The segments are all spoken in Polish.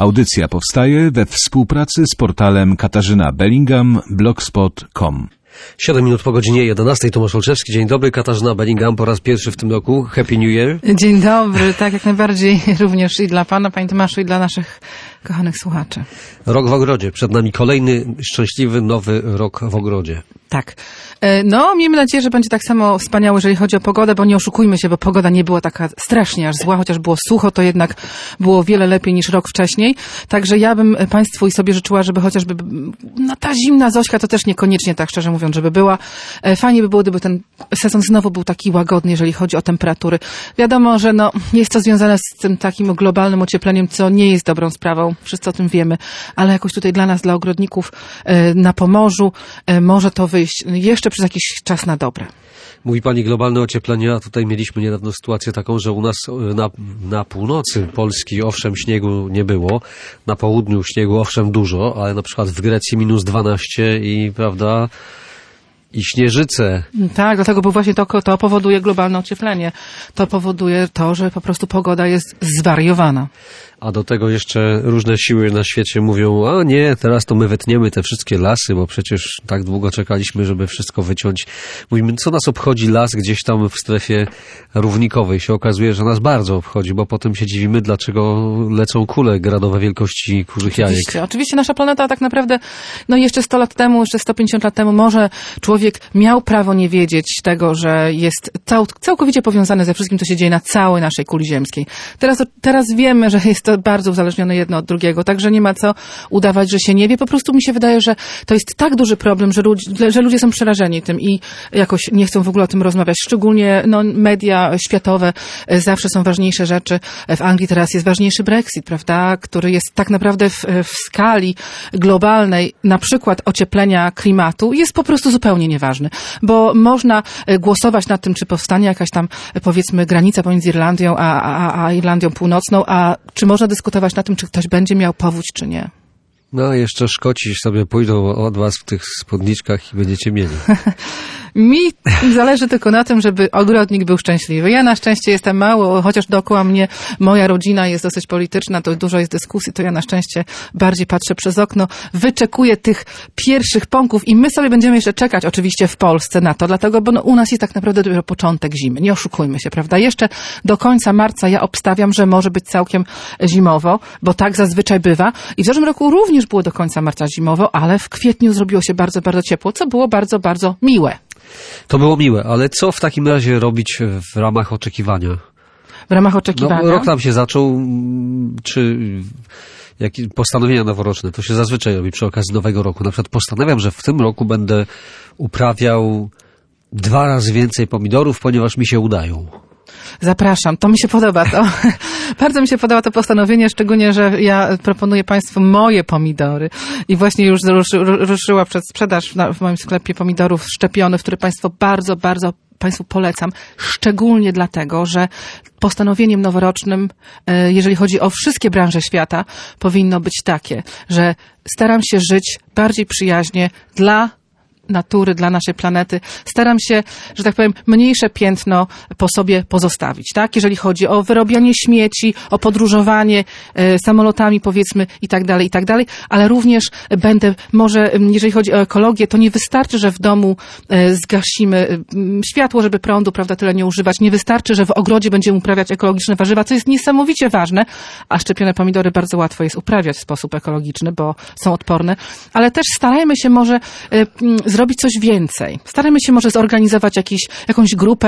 Audycja powstaje we współpracy z portalem Katarzyna Bellingham, blogspot.com. 7 minut po godzinie 11. Tomasz Olszewski. Dzień dobry. Katarzyna Bellingham po raz pierwszy w tym roku. Happy New Year. Dzień dobry. Tak, jak najbardziej również i dla pana, panie Tomaszu, i dla naszych kochanych słuchaczy. Rok w ogrodzie. Przed nami kolejny szczęśliwy, nowy rok w ogrodzie. Tak. No, miejmy nadzieję, że będzie tak samo wspaniały, jeżeli chodzi o pogodę, bo nie oszukujmy się, bo pogoda nie była taka strasznie aż zła, chociaż było sucho, to jednak było wiele lepiej niż rok wcześniej. Także ja bym państwu i sobie życzyła, żeby chociażby, no ta zimna Zośka to też niekoniecznie, tak szczerze mówiąc, żeby była. Fajnie by było, gdyby ten sezon znowu był taki łagodny, jeżeli chodzi o temperatury. Wiadomo, że no, jest to związane z tym takim globalnym ociepleniem, co nie jest dobrą sprawą. Wszyscy o tym wiemy, ale jakoś tutaj dla nas, dla ogrodników na Pomorzu może to wyjść jeszcze przez jakiś czas na dobre. Mówi pani globalne ocieplenie, a tutaj mieliśmy niedawno sytuację taką, że u nas na północy Polski owszem śniegu nie było, na południu śniegu owszem dużo, ale na przykład w Grecji -12 i prawda, i śnieżyce. Tak, dlatego, bo właśnie to powoduje globalne ocieplenie. To powoduje to, że po prostu pogoda jest zwariowana. A do tego jeszcze różne siły na świecie mówią, a nie, teraz to my wytniemy te wszystkie lasy, bo przecież tak długo czekaliśmy, żeby wszystko wyciąć. Mówimy, co nas obchodzi las gdzieś tam w strefie równikowej. Się okazuje, że nas bardzo obchodzi, bo potem się dziwimy, dlaczego lecą kule gradowe wielkości kurzych jajek. Oczywiście nasza planeta tak naprawdę, no jeszcze 100 lat temu, jeszcze 150 lat temu może człowiek miał prawo nie wiedzieć tego, że jest całkowicie powiązany ze wszystkim, co się dzieje na całej naszej kuli ziemskiej. Teraz wiemy, że jest to bardzo uzależnione jedno od drugiego, także nie ma co udawać, że się nie wie. Po prostu mi się wydaje, że to jest tak duży problem, że ludzie są przerażeni tym i jakoś nie chcą w ogóle o tym rozmawiać. Szczególnie media światowe zawsze są ważniejsze rzeczy. W Anglii teraz jest ważniejszy Brexit, prawda, który jest tak naprawdę w skali globalnej, na przykład ocieplenia klimatu, jest po prostu zupełnie nieważny, bo można głosować nad tym, czy powstanie jakaś tam, powiedzmy, granica pomiędzy Irlandią a Irlandią Północną, a czy można dyskutować na tym, czy ktoś będzie miał powódź, czy nie. No, jeszcze Szkoci sobie pójdą od was w tych spódniczkach i będziecie mieli. Mi zależy tylko na tym, żeby ogrodnik był szczęśliwy. Ja na szczęście jestem mało, chociaż dookoła mnie moja rodzina jest dosyć polityczna, to dużo jest dyskusji, to ja na szczęście bardziej patrzę przez okno, wyczekuję tych pierwszych pąków i my sobie będziemy jeszcze czekać oczywiście w Polsce na to, dlatego, bo u nas jest tak naprawdę dopiero początek zimy. Nie oszukujmy się, prawda? Jeszcze do końca marca ja obstawiam, że może być całkiem zimowo, bo tak zazwyczaj bywa. I w zeszłym roku również było do końca marca zimowo, ale w kwietniu zrobiło się bardzo, bardzo ciepło, co było bardzo, bardzo miłe. To było miłe, ale co w takim razie robić w ramach oczekiwania? W ramach oczekiwania? No, rok nam się zaczął, czy postanowienia noworoczne, to się zazwyczaj robi przy okazji nowego roku. Na przykład postanawiam, że w tym roku będę uprawiał 2 razy więcej pomidorów, ponieważ mi się udają. Zapraszam, to mi się podoba. Bardzo mi się podoba to postanowienie, szczególnie, że ja proponuję państwu moje pomidory i właśnie już ruszyła przedsprzedaż w moim sklepie pomidorów szczepionych, które państwo bardzo, bardzo państwu polecam, szczególnie dlatego, że postanowieniem noworocznym, jeżeli chodzi o wszystkie branże świata, powinno być takie, że staram się żyć bardziej przyjaźnie dla natury, dla naszej planety. Staram się, że tak powiem, mniejsze piętno po sobie pozostawić, tak? Jeżeli chodzi o wyrabianie śmieci, o podróżowanie samolotami, powiedzmy, i tak dalej, ale również może, jeżeli chodzi o ekologię, to nie wystarczy, że w domu zgasimy światło, żeby prądu, prawda, tyle nie używać. Nie wystarczy, że w ogrodzie będziemy uprawiać ekologiczne warzywa, co jest niesamowicie ważne, a szczepione pomidory bardzo łatwo jest uprawiać w sposób ekologiczny, bo są odporne, ale też starajmy się może zrobić coś więcej. Staramy się może zorganizować jakąś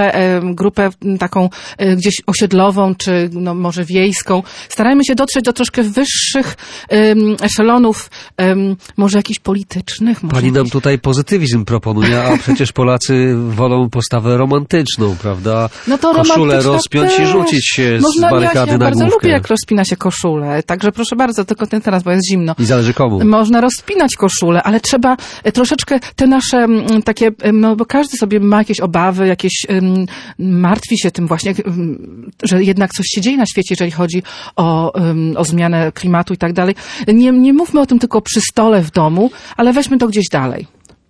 grupę taką gdzieś osiedlową, czy no może wiejską. Starajmy się dotrzeć do troszkę wyższych eszelonów, może jakichś politycznych. Pani nam tutaj pozytywizm proponuje, a przecież Polacy wolą postawę romantyczną, prawda? No to koszulę rozpiąć i rzucić się z barykady na główkę. Ja bardzo lubię, jak rozpina się koszulę. Także proszę bardzo, tylko nie teraz, bo jest zimno. I zależy komu. Można rozpinać koszulę, ale trzeba troszeczkę te nasze takie, no bo każdy sobie ma jakieś obawy, martwi się tym właśnie, że jednak coś się dzieje na świecie, jeżeli chodzi o zmianę klimatu i tak dalej. Nie mówmy o tym tylko przy stole w domu, ale weźmy to gdzieś dalej.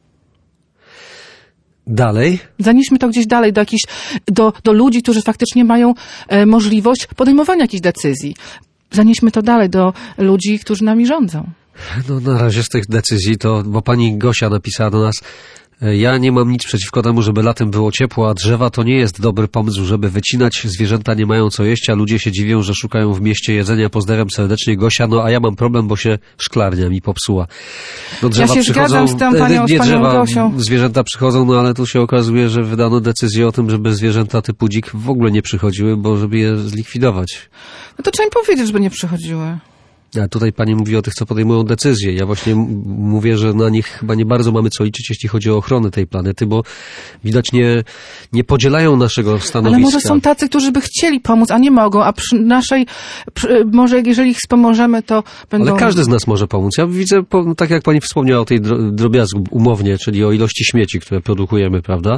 Dalej? Zanieśmy to gdzieś dalej, do ludzi, którzy faktycznie mają możliwość podejmowania jakichś decyzji. zanieśmy to dalej do ludzi, którzy nami rządzą. No na razie z tych decyzji to, bo pani Gosia napisała do nas: ja nie mam nic przeciwko temu, żeby latem było ciepło, a drzewa to nie jest dobry pomysł, żeby wycinać. Zwierzęta nie mają co jeść, a ludzie się dziwią, że szukają w mieście jedzenia. Pozdrawiam serdecznie, Gosia. No a ja mam problem, bo się szklarnia mi popsuła. No, drzewa Ja się zgadzam z tą panią, nie z panią drzewa, Gosią. zwierzęta przychodzą, no ale tu się okazuje, że wydano decyzję o tym, żeby zwierzęta typu dzik w ogóle nie przychodziły, bo żeby je zlikwidować. No to trzeba im powiedzieć, żeby nie przychodziły. A tutaj pani mówi o tych, co podejmują decyzje. Ja właśnie mówię, że na nich chyba nie bardzo mamy co liczyć, jeśli chodzi o ochronę tej planety, bo widać nie podzielają naszego stanowiska. Ale może są tacy, którzy by chcieli pomóc, a nie mogą, a przy naszej, może jeżeli ich wspomożemy, to będą... Ale każdy z nas może pomóc. Ja widzę, tak jak pani wspomniała o tej drobiazgu umownie, czyli o ilości śmieci, które produkujemy, prawda?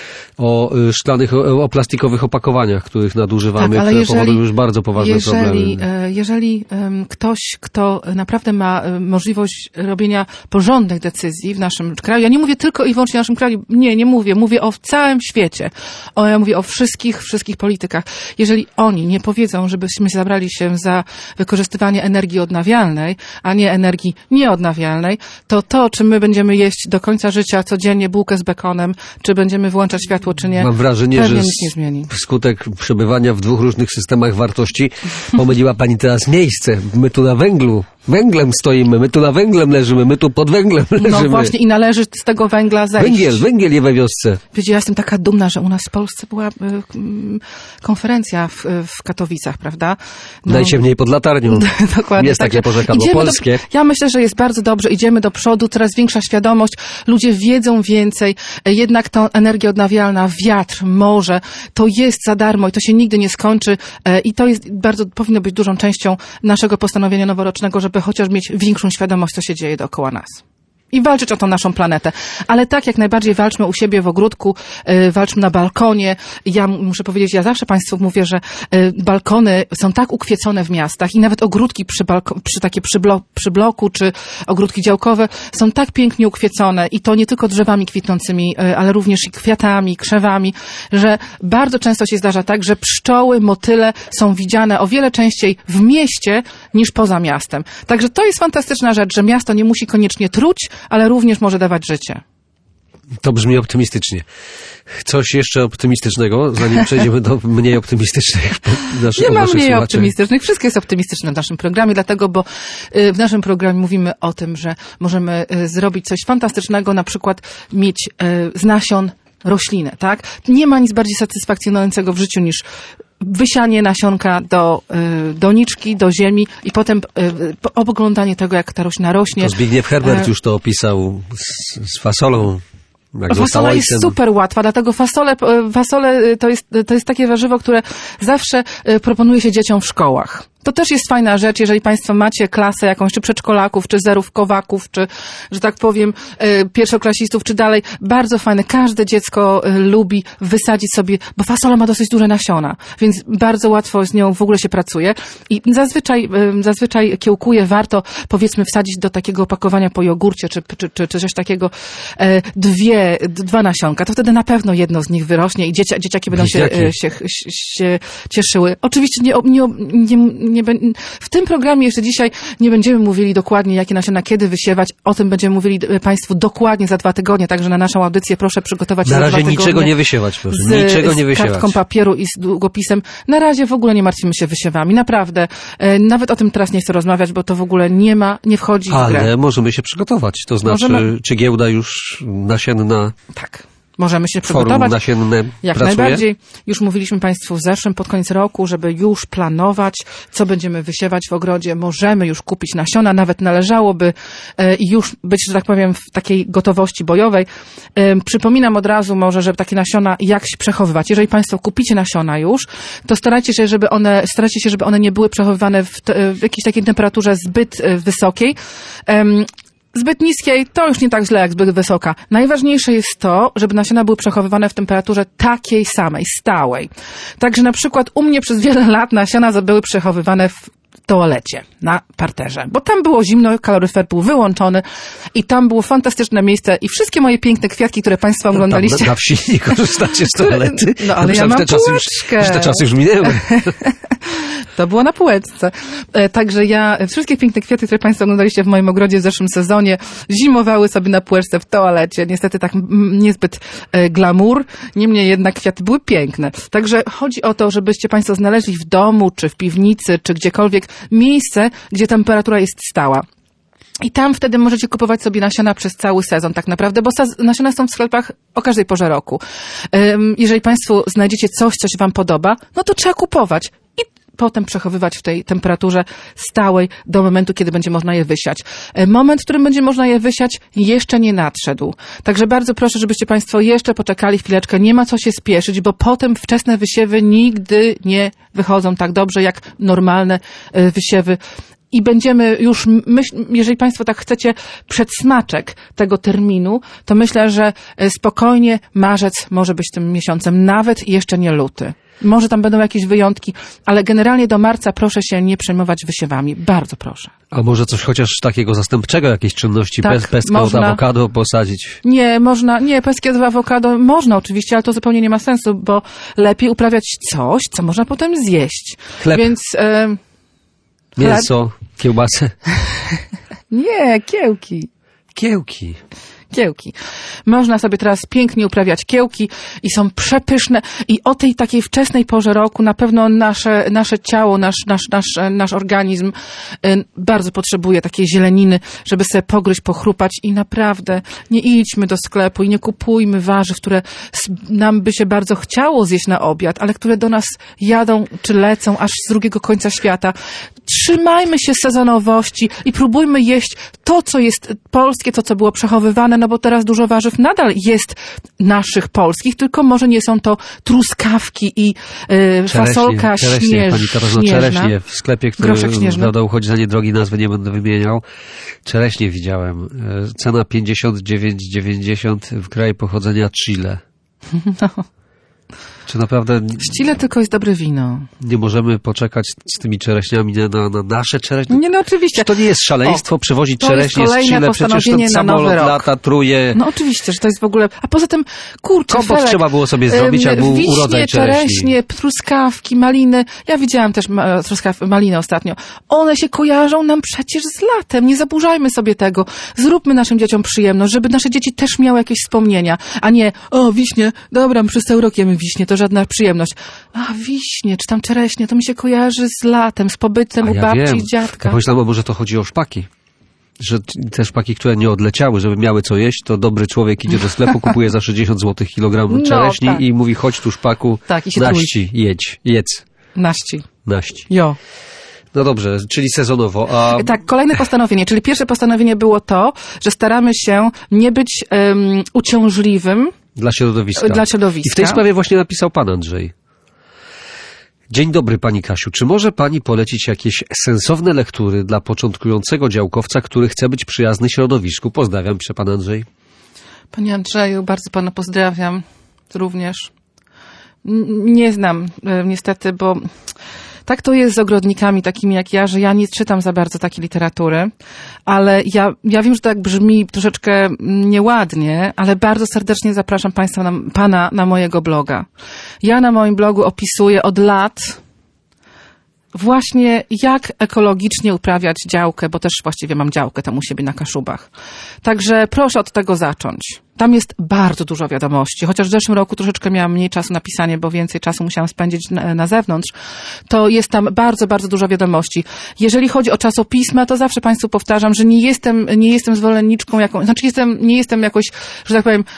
O szklanych, o plastikowych opakowaniach, których nadużywamy, tak, które powodują już bardzo poważne problemy. Jeżeli ktoś, kto naprawdę ma możliwość robienia porządnych decyzji w naszym kraju, ja nie mówię tylko i wyłącznie o naszym kraju, nie mówię o całym świecie. Ja mówię o wszystkich politykach. Jeżeli oni nie powiedzą, żebyśmy zabrali się za wykorzystywanie energii odnawialnej, a nie energii nieodnawialnej, to, czy my będziemy jeść do końca życia codziennie bułkę z bekonem, czy będziemy włączać światło, czy nie, mam wrażenie, pewnie że nic nie zmieni. Wskutek przebywania w dwóch różnych systemach wartości pomyliła pani teraz miejsce. My tu na węglem stoimy, my tu na węglem leżymy, my tu pod węglem leżymy. No właśnie i należy z tego węgla zejść. Węgiel je we wiosce. Wiecie, ja jestem taka dumna, że u nas w Polsce była konferencja w Katowicach, prawda? No, najciemniej pod latarnią. Dokładnie. Jest takie porzekadło polskie. Ja myślę, że jest bardzo dobrze, idziemy do przodu, coraz większa świadomość, ludzie wiedzą więcej, jednak ta energia odnawialna, wiatr, morze, to jest za darmo i to się nigdy nie skończy i to jest powinno być dużą częścią naszego postanowienia noworocznego, żeby chociaż mieć większą świadomość, co się dzieje dookoła nas. I walczyć o tą naszą planetę. Ale tak jak najbardziej walczmy u siebie w ogródku, walczmy na balkonie. Ja muszę powiedzieć, ja zawsze Państwu mówię, że balkony są tak ukwiecone w miastach i nawet ogródki przy bloku, czy ogródki działkowe są tak pięknie ukwiecone i to nie tylko drzewami kwitnącymi, ale również i kwiatami, krzewami, że bardzo często się zdarza tak, że pszczoły, motyle są widziane o wiele częściej w mieście niż poza miastem. Także to jest fantastyczna rzecz, że miasto nie musi koniecznie truć, ale również może dawać życie. To brzmi optymistycznie. Coś jeszcze optymistycznego, zanim przejdziemy do mniej optymistycznych naszych Nie ma mniej optymistycznych. Wszystko jest optymistyczne w naszym programie, dlatego, bo w naszym programie mówimy o tym, że możemy zrobić coś fantastycznego, na przykład mieć z nasion roślinę, tak? Nie ma nic bardziej satysfakcjonującego w życiu niż wysianie nasionka do doniczki, do ziemi i potem oglądanie tego, jak ta roślina rośnie. To Zbigniew Herbert już to opisał z fasolą. Fasola jest super łatwa, dlatego fasole to jest takie warzywo, które zawsze proponuje się dzieciom w szkołach. To też jest fajna rzecz, jeżeli Państwo macie klasę jakąś, czy przedszkolaków, czy zerówkowaków, czy, że tak powiem, pierwszoklasistów, czy dalej. Bardzo fajne. Każde dziecko lubi wysadzić sobie, bo fasola ma dosyć duże nasiona, więc bardzo łatwo z nią w ogóle się pracuje. I zazwyczaj kiełkuje, warto, powiedzmy, wsadzić do takiego opakowania po jogurcie, czy coś takiego, dwa nasionka. To wtedy na pewno jedno z nich wyrośnie i dzieciaki będą się cieszyły. Oczywiście w tym programie jeszcze dzisiaj nie będziemy mówili dokładnie, jakie nasiona kiedy wysiewać. O tym będziemy mówili Państwu dokładnie za 2 tygodnie, także na naszą audycję proszę przygotować się za 2 tygodnie. Na razie niczego nie wysiewać, proszę. Niczego nie wysiewać. Z kartką papieru i z długopisem. Na razie w ogóle nie martwimy się wysiewami. Naprawdę. Nawet o tym teraz nie chcę rozmawiać, bo to w ogóle nie wchodzi w grę. Ale możemy się przygotować. To znaczy, czy giełda już nasienna... Tak. Możemy się przygotować. Nasienne jak pracuje? Najbardziej. Już mówiliśmy Państwu w zeszłym, pod koniec roku, żeby już planować, co będziemy wysiewać w ogrodzie. Możemy już kupić nasiona, nawet należałoby już być, że tak powiem, w takiej gotowości bojowej. Przypominam od razu może, żeby takie nasiona jak się przechowywać. Jeżeli Państwo kupicie nasiona już, to starajcie się, żeby one nie były przechowywane w jakiejś takiej temperaturze zbyt wysokiej. Zbyt niskiej to już nie tak źle jak zbyt wysoka. Najważniejsze jest to, żeby nasiona były przechowywane w temperaturze takiej samej, stałej. Także na przykład u mnie przez wiele lat nasiona były przechowywane w toalecie, na parterze, bo tam było zimno, kaloryfer był wyłączony i tam było fantastyczne miejsce i wszystkie moje piękne kwiatki, które Państwo oglądaliście. Na wsi nie korzystacie z toalety? No ale ja mam pułaczkę. Te czasy już minęły. To było na półeczce. Także wszystkie piękne kwiaty, które Państwo oglądaliście w moim ogrodzie w zeszłym sezonie, zimowały sobie na półeczce w toalecie. Niestety tak niezbyt glamour, niemniej jednak kwiaty były piękne. Także chodzi o to, żebyście Państwo znaleźli w domu, czy w piwnicy, czy gdziekolwiek miejsce, gdzie temperatura jest stała. I tam wtedy możecie kupować sobie nasiona przez cały sezon tak naprawdę, bo nasiona są w sklepach o każdej porze roku. Jeżeli Państwo znajdziecie coś, co się Wam podoba, no to trzeba kupować i potem przechowywać w tej temperaturze stałej do momentu, kiedy będzie można je wysiać. Moment, w którym będzie można je wysiać, jeszcze nie nadszedł. Także bardzo proszę, żebyście Państwo jeszcze poczekali chwileczkę. Nie ma co się spieszyć, bo potem wczesne wysiewy nigdy nie wychodzą tak dobrze jak normalne wysiewy. I będziemy już, jeżeli Państwo tak chcecie, przedsmaczek tego terminu, to myślę, że spokojnie marzec może być tym miesiącem, nawet jeszcze nie luty. Może tam będą jakieś wyjątki, ale generalnie do marca proszę się nie przejmować wysiewami. Bardzo proszę. A może coś chociaż takiego zastępczego, jakiejś czynności, tak, pestkę od awokado posadzić? Nie, pestkę od awokado można oczywiście, ale to zupełnie nie ma sensu, bo lepiej uprawiać coś, co można potem zjeść. Chleb. Więc... Mięso, kiełbasę. Nie, kiełki. Kiełki. Można sobie teraz pięknie uprawiać kiełki i są przepyszne i o tej takiej wczesnej porze roku na pewno nasze ciało, nasz organizm bardzo potrzebuje takiej zieleniny, żeby sobie pogryźć, pochrupać i naprawdę nie idźmy do sklepu i nie kupujmy warzyw, które nam by się bardzo chciało zjeść na obiad, ale które do nas jadą czy lecą aż z drugiego końca świata. Trzymajmy się sezonowości i próbujmy jeść to, co jest polskie, to, co było przechowywane, no bo teraz dużo warzyw nadal jest naszych polskich, tylko może nie są to truskawki i fasolka śnieżna. Pani Katarzyna, czereśnie w sklepie, który prawda, uchodzi za niedrogi, nazwy nie będę wymieniał. Czereśnie widziałem. Cena 59,90 w kraju pochodzenia Chile. No. Czy naprawdę... Z Chile tylko jest dobre wino. Nie możemy poczekać z tymi czereśniami na nasze czereśnie? Nie, no oczywiście. Czy to nie jest szaleństwo przywozić czereśnie z Chile? Przecież ten samolot lata, truje. No oczywiście, że to jest w ogóle... A poza tym, kurczę, Kompot trzeba było sobie zrobić, jak był urodzaj czereśni. Czereśnie, truskawki, maliny. Ja widziałam też maliny ostatnio. One się kojarzą nam przecież z latem. Nie zaburzajmy sobie tego. Zróbmy naszym dzieciom przyjemność, żeby nasze dzieci też miały jakieś wspomnienia, a nie, wiśnie, dobra, przez cały rok jemy wiśnie, to żadna przyjemność. A wiśnie, czy tam czereśnie, to mi się kojarzy z latem, z pobytem u babci i dziadka. Ja pomyślałem, może to chodzi o szpaki. Że te szpaki, które nie odleciały, żeby miały co jeść, to dobry człowiek idzie do sklepu, kupuje za 60 zł kilogram czereśni i mówi, chodź tu szpaku, tak, i się naści, jedz. Naści. Jo. No dobrze, czyli sezonowo. Tak, kolejne postanowienie, czyli pierwsze postanowienie było to, że staramy się nie być uciążliwym dla środowiska. I w tej sprawie właśnie napisał pan Andrzej. Dzień dobry, pani Kasiu. Czy może pani polecić jakieś sensowne lektury dla początkującego działkowca, który chce być przyjazny środowisku? Pozdrawiam, pisze pan Andrzej. Panie Andrzeju, bardzo pana pozdrawiam również. Nie znam niestety, bo tak to jest z ogrodnikami takimi jak ja, że ja nie czytam za bardzo takiej literatury, ale ja wiem, że to tak brzmi troszeczkę nieładnie, ale bardzo serdecznie zapraszam pana na mojego bloga. Ja na moim blogu opisuję od lat właśnie jak ekologicznie uprawiać działkę, bo też właściwie mam działkę tam u siebie na Kaszubach. Także proszę od tego zacząć. Tam jest bardzo dużo wiadomości, chociaż w zeszłym roku troszeczkę miałam mniej czasu na pisanie, bo więcej czasu musiałam spędzić na zewnątrz, to jest tam bardzo, bardzo dużo wiadomości. Jeżeli chodzi o czasopisma, to zawsze Państwu powtarzam, że nie jestem zwolenniczką nie jestem jakoś, że tak powiem,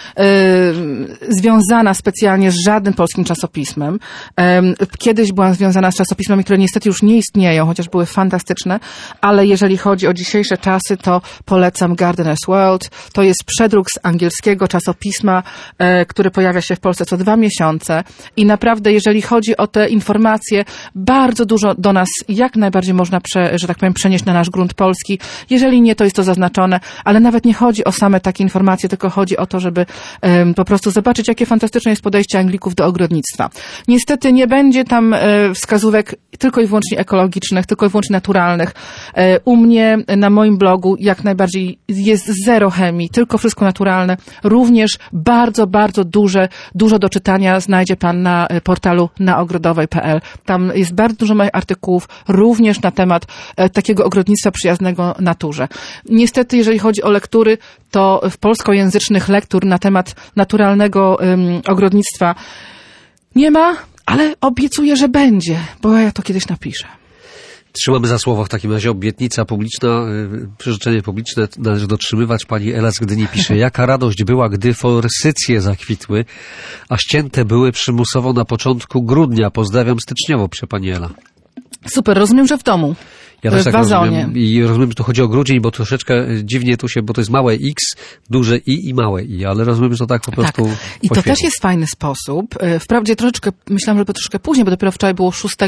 związana specjalnie z żadnym polskim czasopismem. Kiedyś byłam związana z czasopismami, które niestety już nie istnieją, chociaż były fantastyczne, ale jeżeli chodzi o dzisiejsze czasy, to polecam Gardener's World. To jest przedruk z angielskiego czasopisma, który pojawia się w Polsce co 2 miesiące i naprawdę, jeżeli chodzi o te informacje, bardzo dużo do nas jak najbardziej można, że tak powiem, przenieść na nasz grunt polski. Jeżeli nie, to jest to zaznaczone, ale nawet nie chodzi o same takie informacje, tylko chodzi o to, żeby po prostu zobaczyć, jakie fantastyczne jest podejście Anglików do ogrodnictwa. Niestety nie będzie tam wskazówek tylko i wyłącznie ekologicznych, tylko i wyłącznie naturalnych. U mnie na moim blogu jak najbardziej jest zero chemii, tylko wszystko naturalne. również bardzo, bardzo dużo do czytania znajdzie pan na portalu naogrodowej.pl. Tam jest bardzo dużo moich artykułów również na temat takiego ogrodnictwa przyjaznego naturze. Niestety, jeżeli chodzi o lektury, to w polskojęzycznych lektur na temat naturalnego ogrodnictwa nie ma, ale obiecuję, że będzie, bo ja to kiedyś napiszę. Trzymamy za słowo w takim razie. Obietnica publiczna, przyrzeczenie publiczne należy dotrzymywać. Pani Ela z Gdyni pisze: jaka radość była, gdy forsycje zakwitły, a ścięte były przymusowo na początku grudnia. Pozdrawiam styczniowo, pisze pani Ela. Super, rozumiem, że w domu. Ja też w tak wazonie. rozumiem. I rozumiem, że tu chodzi o grudzień, bo troszeczkę dziwnie tu się, bo to jest małe X, duże I i małe I, ale rozumiem, że to tak po prostu Tak. I to też jest fajny sposób. Wprawdzie myślałam, że to troszkę później, bo dopiero wczoraj było 6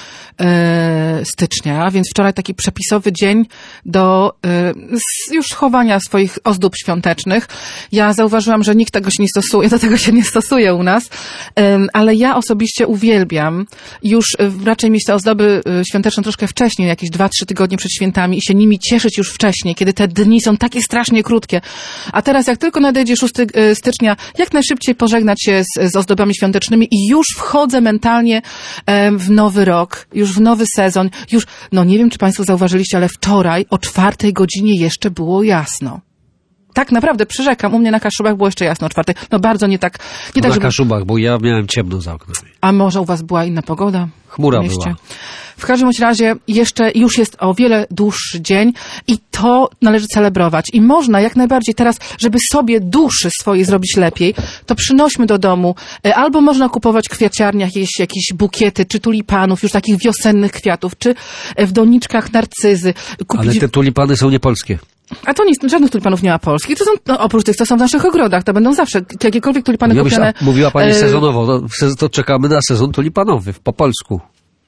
stycznia, więc wczoraj taki przepisowy dzień do już chowania swoich ozdób świątecznych. Ja zauważyłam, że nikt tego się nie stosuje, do tego się nie stosuje u nas, ale ja osobiście uwielbiam już raczej mieć te ozdoby świąteczne troszkę wcześniej, jakieś 2-3 tygodnie przed świętami i się nimi cieszyć już wcześniej, kiedy te dni są takie strasznie krótkie. A teraz jak tylko nadejdzie 6 stycznia, jak najszybciej pożegnać się z ozdobami świątecznymi i już wchodzę mentalnie w nowy rok, już w nowy sezon. Już, no nie wiem, czy państwo zauważyliście, ale wczoraj o 4 godzinie jeszcze było jasno. Tak naprawdę, przyrzekam, u mnie na Kaszubach było jeszcze jasno o 4. No bardzo nie tak, na żeby... Kaszubach, bo ja miałem ciemno za oknami. A może u was była inna pogoda? Chmura była. W każdym razie już jest o wiele dłuższy dzień i to należy celebrować. I można jak najbardziej teraz, żeby sobie duszy swojej zrobić lepiej, to przynośmy do domu, albo można kupować w kwiaciarniach jakieś bukiety, czy tulipanów, już takich wiosennych kwiatów, czy w doniczkach narcyzy. Ale te tulipany są niepolskie. A to nic, żadnych tulipanów nie ma polskich. To są, oprócz tych, co są w naszych ogrodach, to będą zawsze jakiekolwiek tulipany kupione. Mówiła pani sezonowo, to czekamy na sezon tulipanowy po polsku.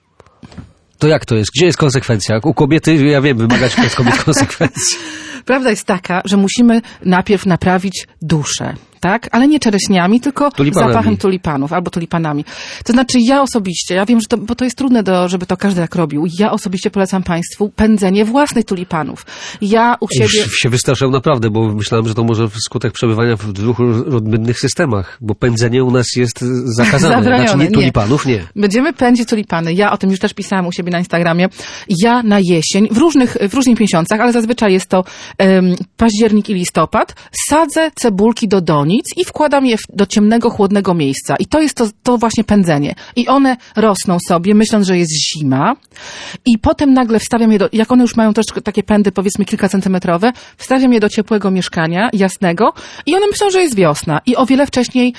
To jak to jest? Gdzie jest konsekwencja? U kobiety, ja wiem, wymagać z kobiet konsekwencji. Prawda jest taka, że musimy najpierw naprawić duszę, tak? Ale nie czereśniami, tylko zapachem tulipanów albo tulipanami. To znaczy ja osobiście, ja wiem, że bo to jest trudne, żeby to każdy tak robił. Ja osobiście polecam państwu pędzenie własnych tulipanów. Ja u siebie... Już się wystraszyłem naprawdę, bo myślałem, że to może wskutek przebywania w dwóch odmiennych systemach, bo pędzenie u nas jest zakazane. Zabronione. Znaczy nie tulipanów, nie. Będziemy pędzić tulipany. Ja o tym już też pisałam u siebie na Instagramie. Ja na jesień, w różnych miesiącach, ale zazwyczaj jest to październik i listopad, sadzę cebulki do donic i wkładam je do ciemnego, chłodnego miejsca. I to jest to właśnie pędzenie. I one rosną sobie, myśląc, że jest zima. I potem nagle wstawiam je jak one już mają troszkę takie pędy, powiedzmy kilka centymetrowe, wstawiam je do ciepłego mieszkania, jasnego, i one myślą, że jest wiosna. I o wiele wcześniej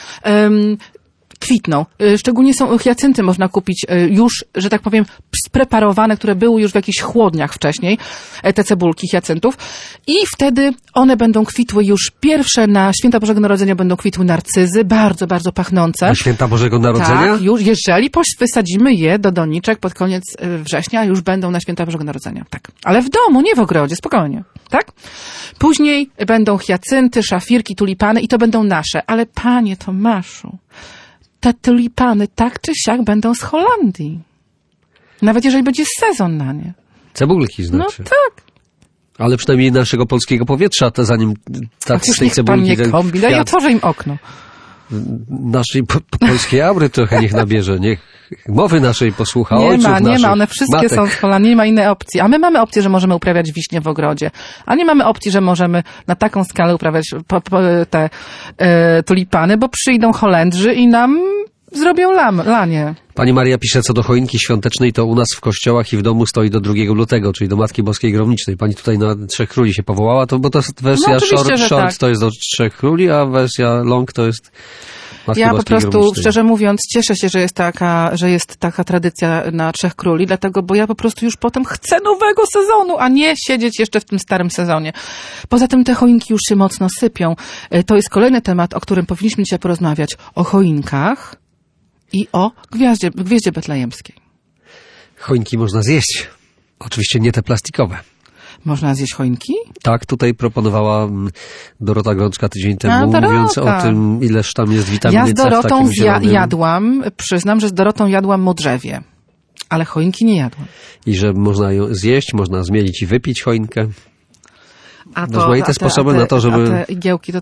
kwitną. Szczególnie są hiacynty, można kupić już, że tak powiem, spreparowane, które były już w jakichś chłodniach wcześniej, te cebulki hiacyntów. I wtedy one będą kwitły już pierwsze na Święta Bożego Narodzenia będą kwitły narcyzy, bardzo, bardzo pachnące. Na Święta Bożego Narodzenia? Tak, już, jeżeli wysadzimy je do doniczek pod koniec września, już będą na Święta Bożego Narodzenia. Tak. Ale w domu, nie w ogrodzie, spokojnie. Tak? Później będą hiacynty, szafirki, tulipany i to będą nasze. Ale panie Tomaszu, te tulipany tak czy siak będą z Holandii. Nawet jeżeli będzie sezon na nie. Cebulki znaczy. No tak. Ale przynajmniej naszego polskiego powietrza, to zanim z tej cebulki... Pan nie kombinuje, ja otworzę im okno. Naszej polskiej aury trochę niech nabierze, niech mowy naszej posłucha, nie ma, one wszystkie są z Holandii, nie ma innej opcji. A my mamy opcję, że możemy uprawiać wiśnie w ogrodzie, a nie mamy opcji, że możemy na taką skalę uprawiać te tulipany, bo przyjdą Holendrzy i nam zrobią lanie. Pani Maria pisze, co do choinki świątecznej, to u nas w kościołach i w domu stoi do 2 lutego, czyli do Matki Boskiej Gromniczej. Pani tutaj na Trzech Króli się powołała, bo to wersja short tak. To jest do Trzech Króli, a wersja long to jest Matki Ja Boskiej po prostu, Gromniczej. Szczerze mówiąc, cieszę się, że jest taka tradycja na Trzech Króli, dlatego, bo ja po prostu już potem chcę nowego sezonu, a nie siedzieć jeszcze w tym starym sezonie. Poza tym te choinki już się mocno sypią. To jest kolejny temat, o którym powinniśmy dzisiaj porozmawiać. O choinkach i o gwieździe betlejemskiej. Choinki można zjeść. Oczywiście nie te plastikowe. Można zjeść choinki? Tak, tutaj proponowała Dorota Grączka tydzień temu, mówiąc o tym, ileż tam jest witaminy C. Ja z Dorotą jadłam, przyznam, że z Dorotą jadłam modrzewie, ale choinki nie jadłam. I że można ją zjeść, można zmielić i wypić choinkę. Rozmaite sposoby na to, żeby... A te igiełki to tak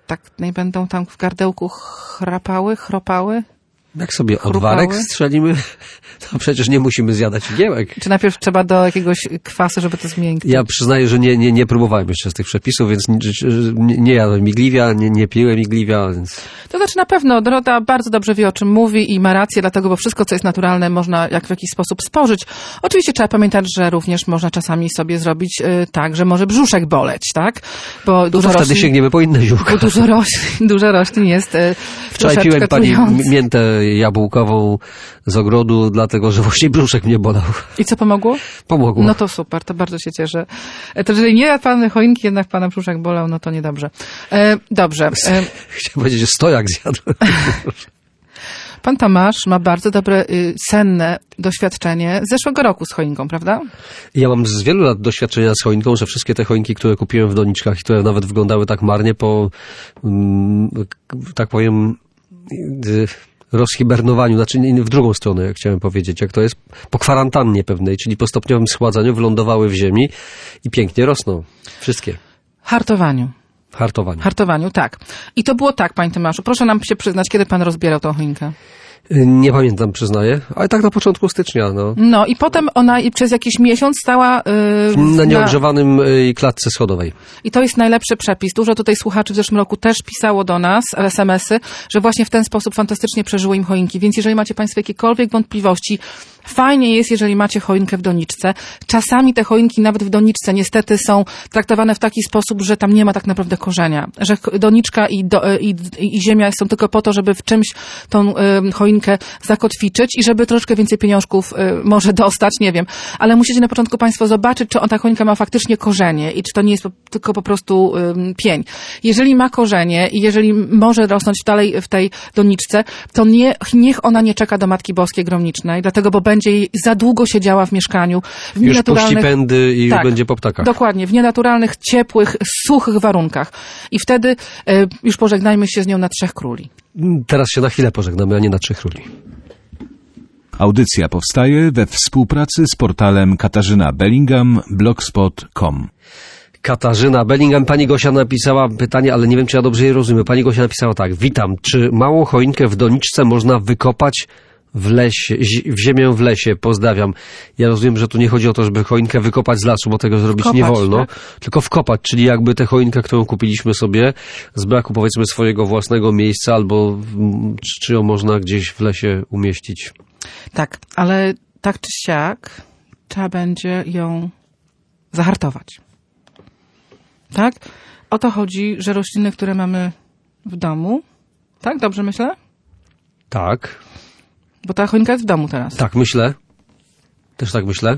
tak nie będą tam w gardełku chropały? Jak sobie odwarek strzelimy, to przecież nie musimy zjadać igiełek. Czy najpierw trzeba do jakiegoś kwasu, żeby to zmiękczyć? Ja przyznaję, że nie próbowałem jeszcze z tych przepisów, więc nie jadłem igliwia, nie piłem igliwia. Więc... To znaczy na pewno Dorota bardzo dobrze wie, o czym mówi i ma rację, dlatego, bo wszystko, co jest naturalne, można w jakiś sposób spożyć. Oczywiście trzeba pamiętać, że również można czasami sobie zrobić tak, że może brzuszek boleć, tak? Bo dużo wtedy sięgniemy po inne ziółka. Bo dużo roślin jest Wczoraj piłem pani miętę jabłkową z ogrodu, dlatego, że właśnie brzuszek mnie bolał. I co pomogło? Pomogło. No to super, to bardzo się cieszę. To jeżeli nie jadł pan choinki, jednak pana brzuszek bolał, no to niedobrze. Dobrze. Chciałem powiedzieć, że stojak zjadłem. Pan Tomasz ma bardzo dobre, senne doświadczenie z zeszłego roku z choinką, prawda? Ja mam z wielu lat doświadczenia z choinką, że wszystkie te choinki, które kupiłem w doniczkach i które nawet wyglądały tak marnie po, tak powiem, rozhibernowaniu, znaczy w drugą stronę, jak chciałem powiedzieć, jak to jest, po kwarantannie pewnej, czyli po stopniowym schładzaniu, wylądowały w ziemi i pięknie rosną. Wszystkie. Hartowaniu, tak. I to było tak, panie Tomaszu. Proszę nam się przyznać, kiedy pan rozbierał tą choinkę? Nie pamiętam, przyznaję, ale tak na początku stycznia, no. No i potem ona przez jakiś miesiąc stała... na nieogrzewanym klatce schodowej. I to jest najlepszy przepis. Dużo tutaj słuchaczy w zeszłym roku też pisało do nas SMS-y, że właśnie w ten sposób fantastycznie przeżyły im choinki. Więc jeżeli macie państwo jakiekolwiek wątpliwości, fajnie jest, jeżeli macie choinkę w doniczce. Czasami te choinki nawet w doniczce niestety są traktowane w taki sposób, że tam nie ma tak naprawdę korzenia. Że doniczka i ziemia są tylko po to, żeby w czymś tą choinkę zakotwiczyć i żeby troszkę więcej pieniążków może dostać, nie wiem. Ale musicie na początku państwo zobaczyć, czy ta choinka ma faktycznie korzenie i czy to nie jest tylko po prostu pień. Jeżeli ma korzenie i jeżeli może rosnąć dalej w tej doniczce, to niech ona nie czeka do Matki Boskiej Gromnicznej, dlatego, bo będzie jej za długo siedziała w mieszkaniu. W już puści pędy i tak, będzie po ptakach. Dokładnie, w nienaturalnych, ciepłych, suchych warunkach. I wtedy już pożegnajmy się z nią na 3 króli. Teraz się na chwilę pożegnamy, a nie na 3 króli. Audycja powstaje we współpracy z portalem katarzynabellingham.blogspot.com. Katarzyna Bellingham, pani Gosia napisała pytanie, ale nie wiem, czy ja dobrze je rozumiem. Pani Gosia napisała tak: witam, czy małą choinkę w doniczce można wykopać w lesie, w ziemię w lesie? Pozdrawiam. Ja rozumiem, że tu nie chodzi o to, żeby choinkę wykopać z lasu, bo tego zrobić nie wolno, tak? Tylko wkopać, czyli jakby tę choinkę, którą kupiliśmy sobie z braku, powiedzmy, swojego własnego miejsca, albo czy ją można gdzieś w lesie umieścić. Tak, ale tak czy siak trzeba będzie ją zahartować. Tak? O to chodzi, że rośliny, które mamy w domu, tak? Dobrze myślę? Tak. Bo ta choinka jest w domu teraz. Tak, myślę. Też tak myślę.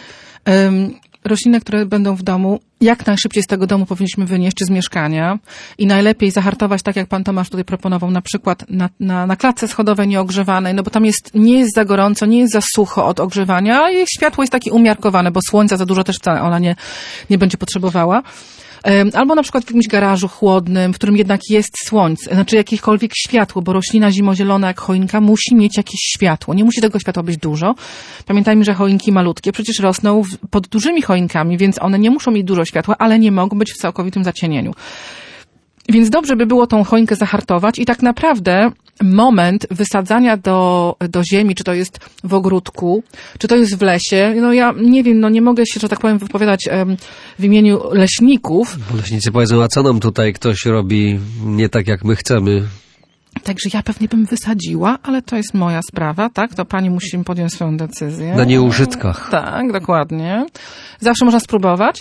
Rośliny, które będą w domu, jak najszybciej z tego domu powinniśmy wynieść, czy z mieszkania i najlepiej zahartować, tak jak pan Tomasz tutaj proponował, na przykład na klatce schodowej nieogrzewanej, no bo tam nie jest za gorąco, nie jest za sucho od ogrzewania, a jej światło jest takie umiarkowane, bo słońca za dużo też ona nie będzie potrzebowała. Albo na przykład w jakimś garażu chłodnym, w którym jednak jest słońce, znaczy jakiekolwiek światło, bo roślina zimozielona jak choinka musi mieć jakieś światło. Nie musi tego światła być dużo. Pamiętajmy, że choinki malutkie przecież rosną pod dużymi choinkami, więc one nie muszą mieć dużo światła, ale nie mogą być w całkowitym zacienieniu. Więc dobrze by było tą choinkę zahartować i tak naprawdę moment wysadzania do ziemi, czy to jest w ogródku, czy to jest w lesie, no ja nie wiem, no nie mogę się, że tak powiem, wypowiadać w imieniu leśników. Bo leśnicy powiedzą, a co nam tutaj ktoś robi nie tak, jak my chcemy? Także ja pewnie bym wysadziła, ale to jest moja sprawa, tak? To pani musi podjąć swoją decyzję. Na nieużytkach. Tak, dokładnie. Zawsze można spróbować.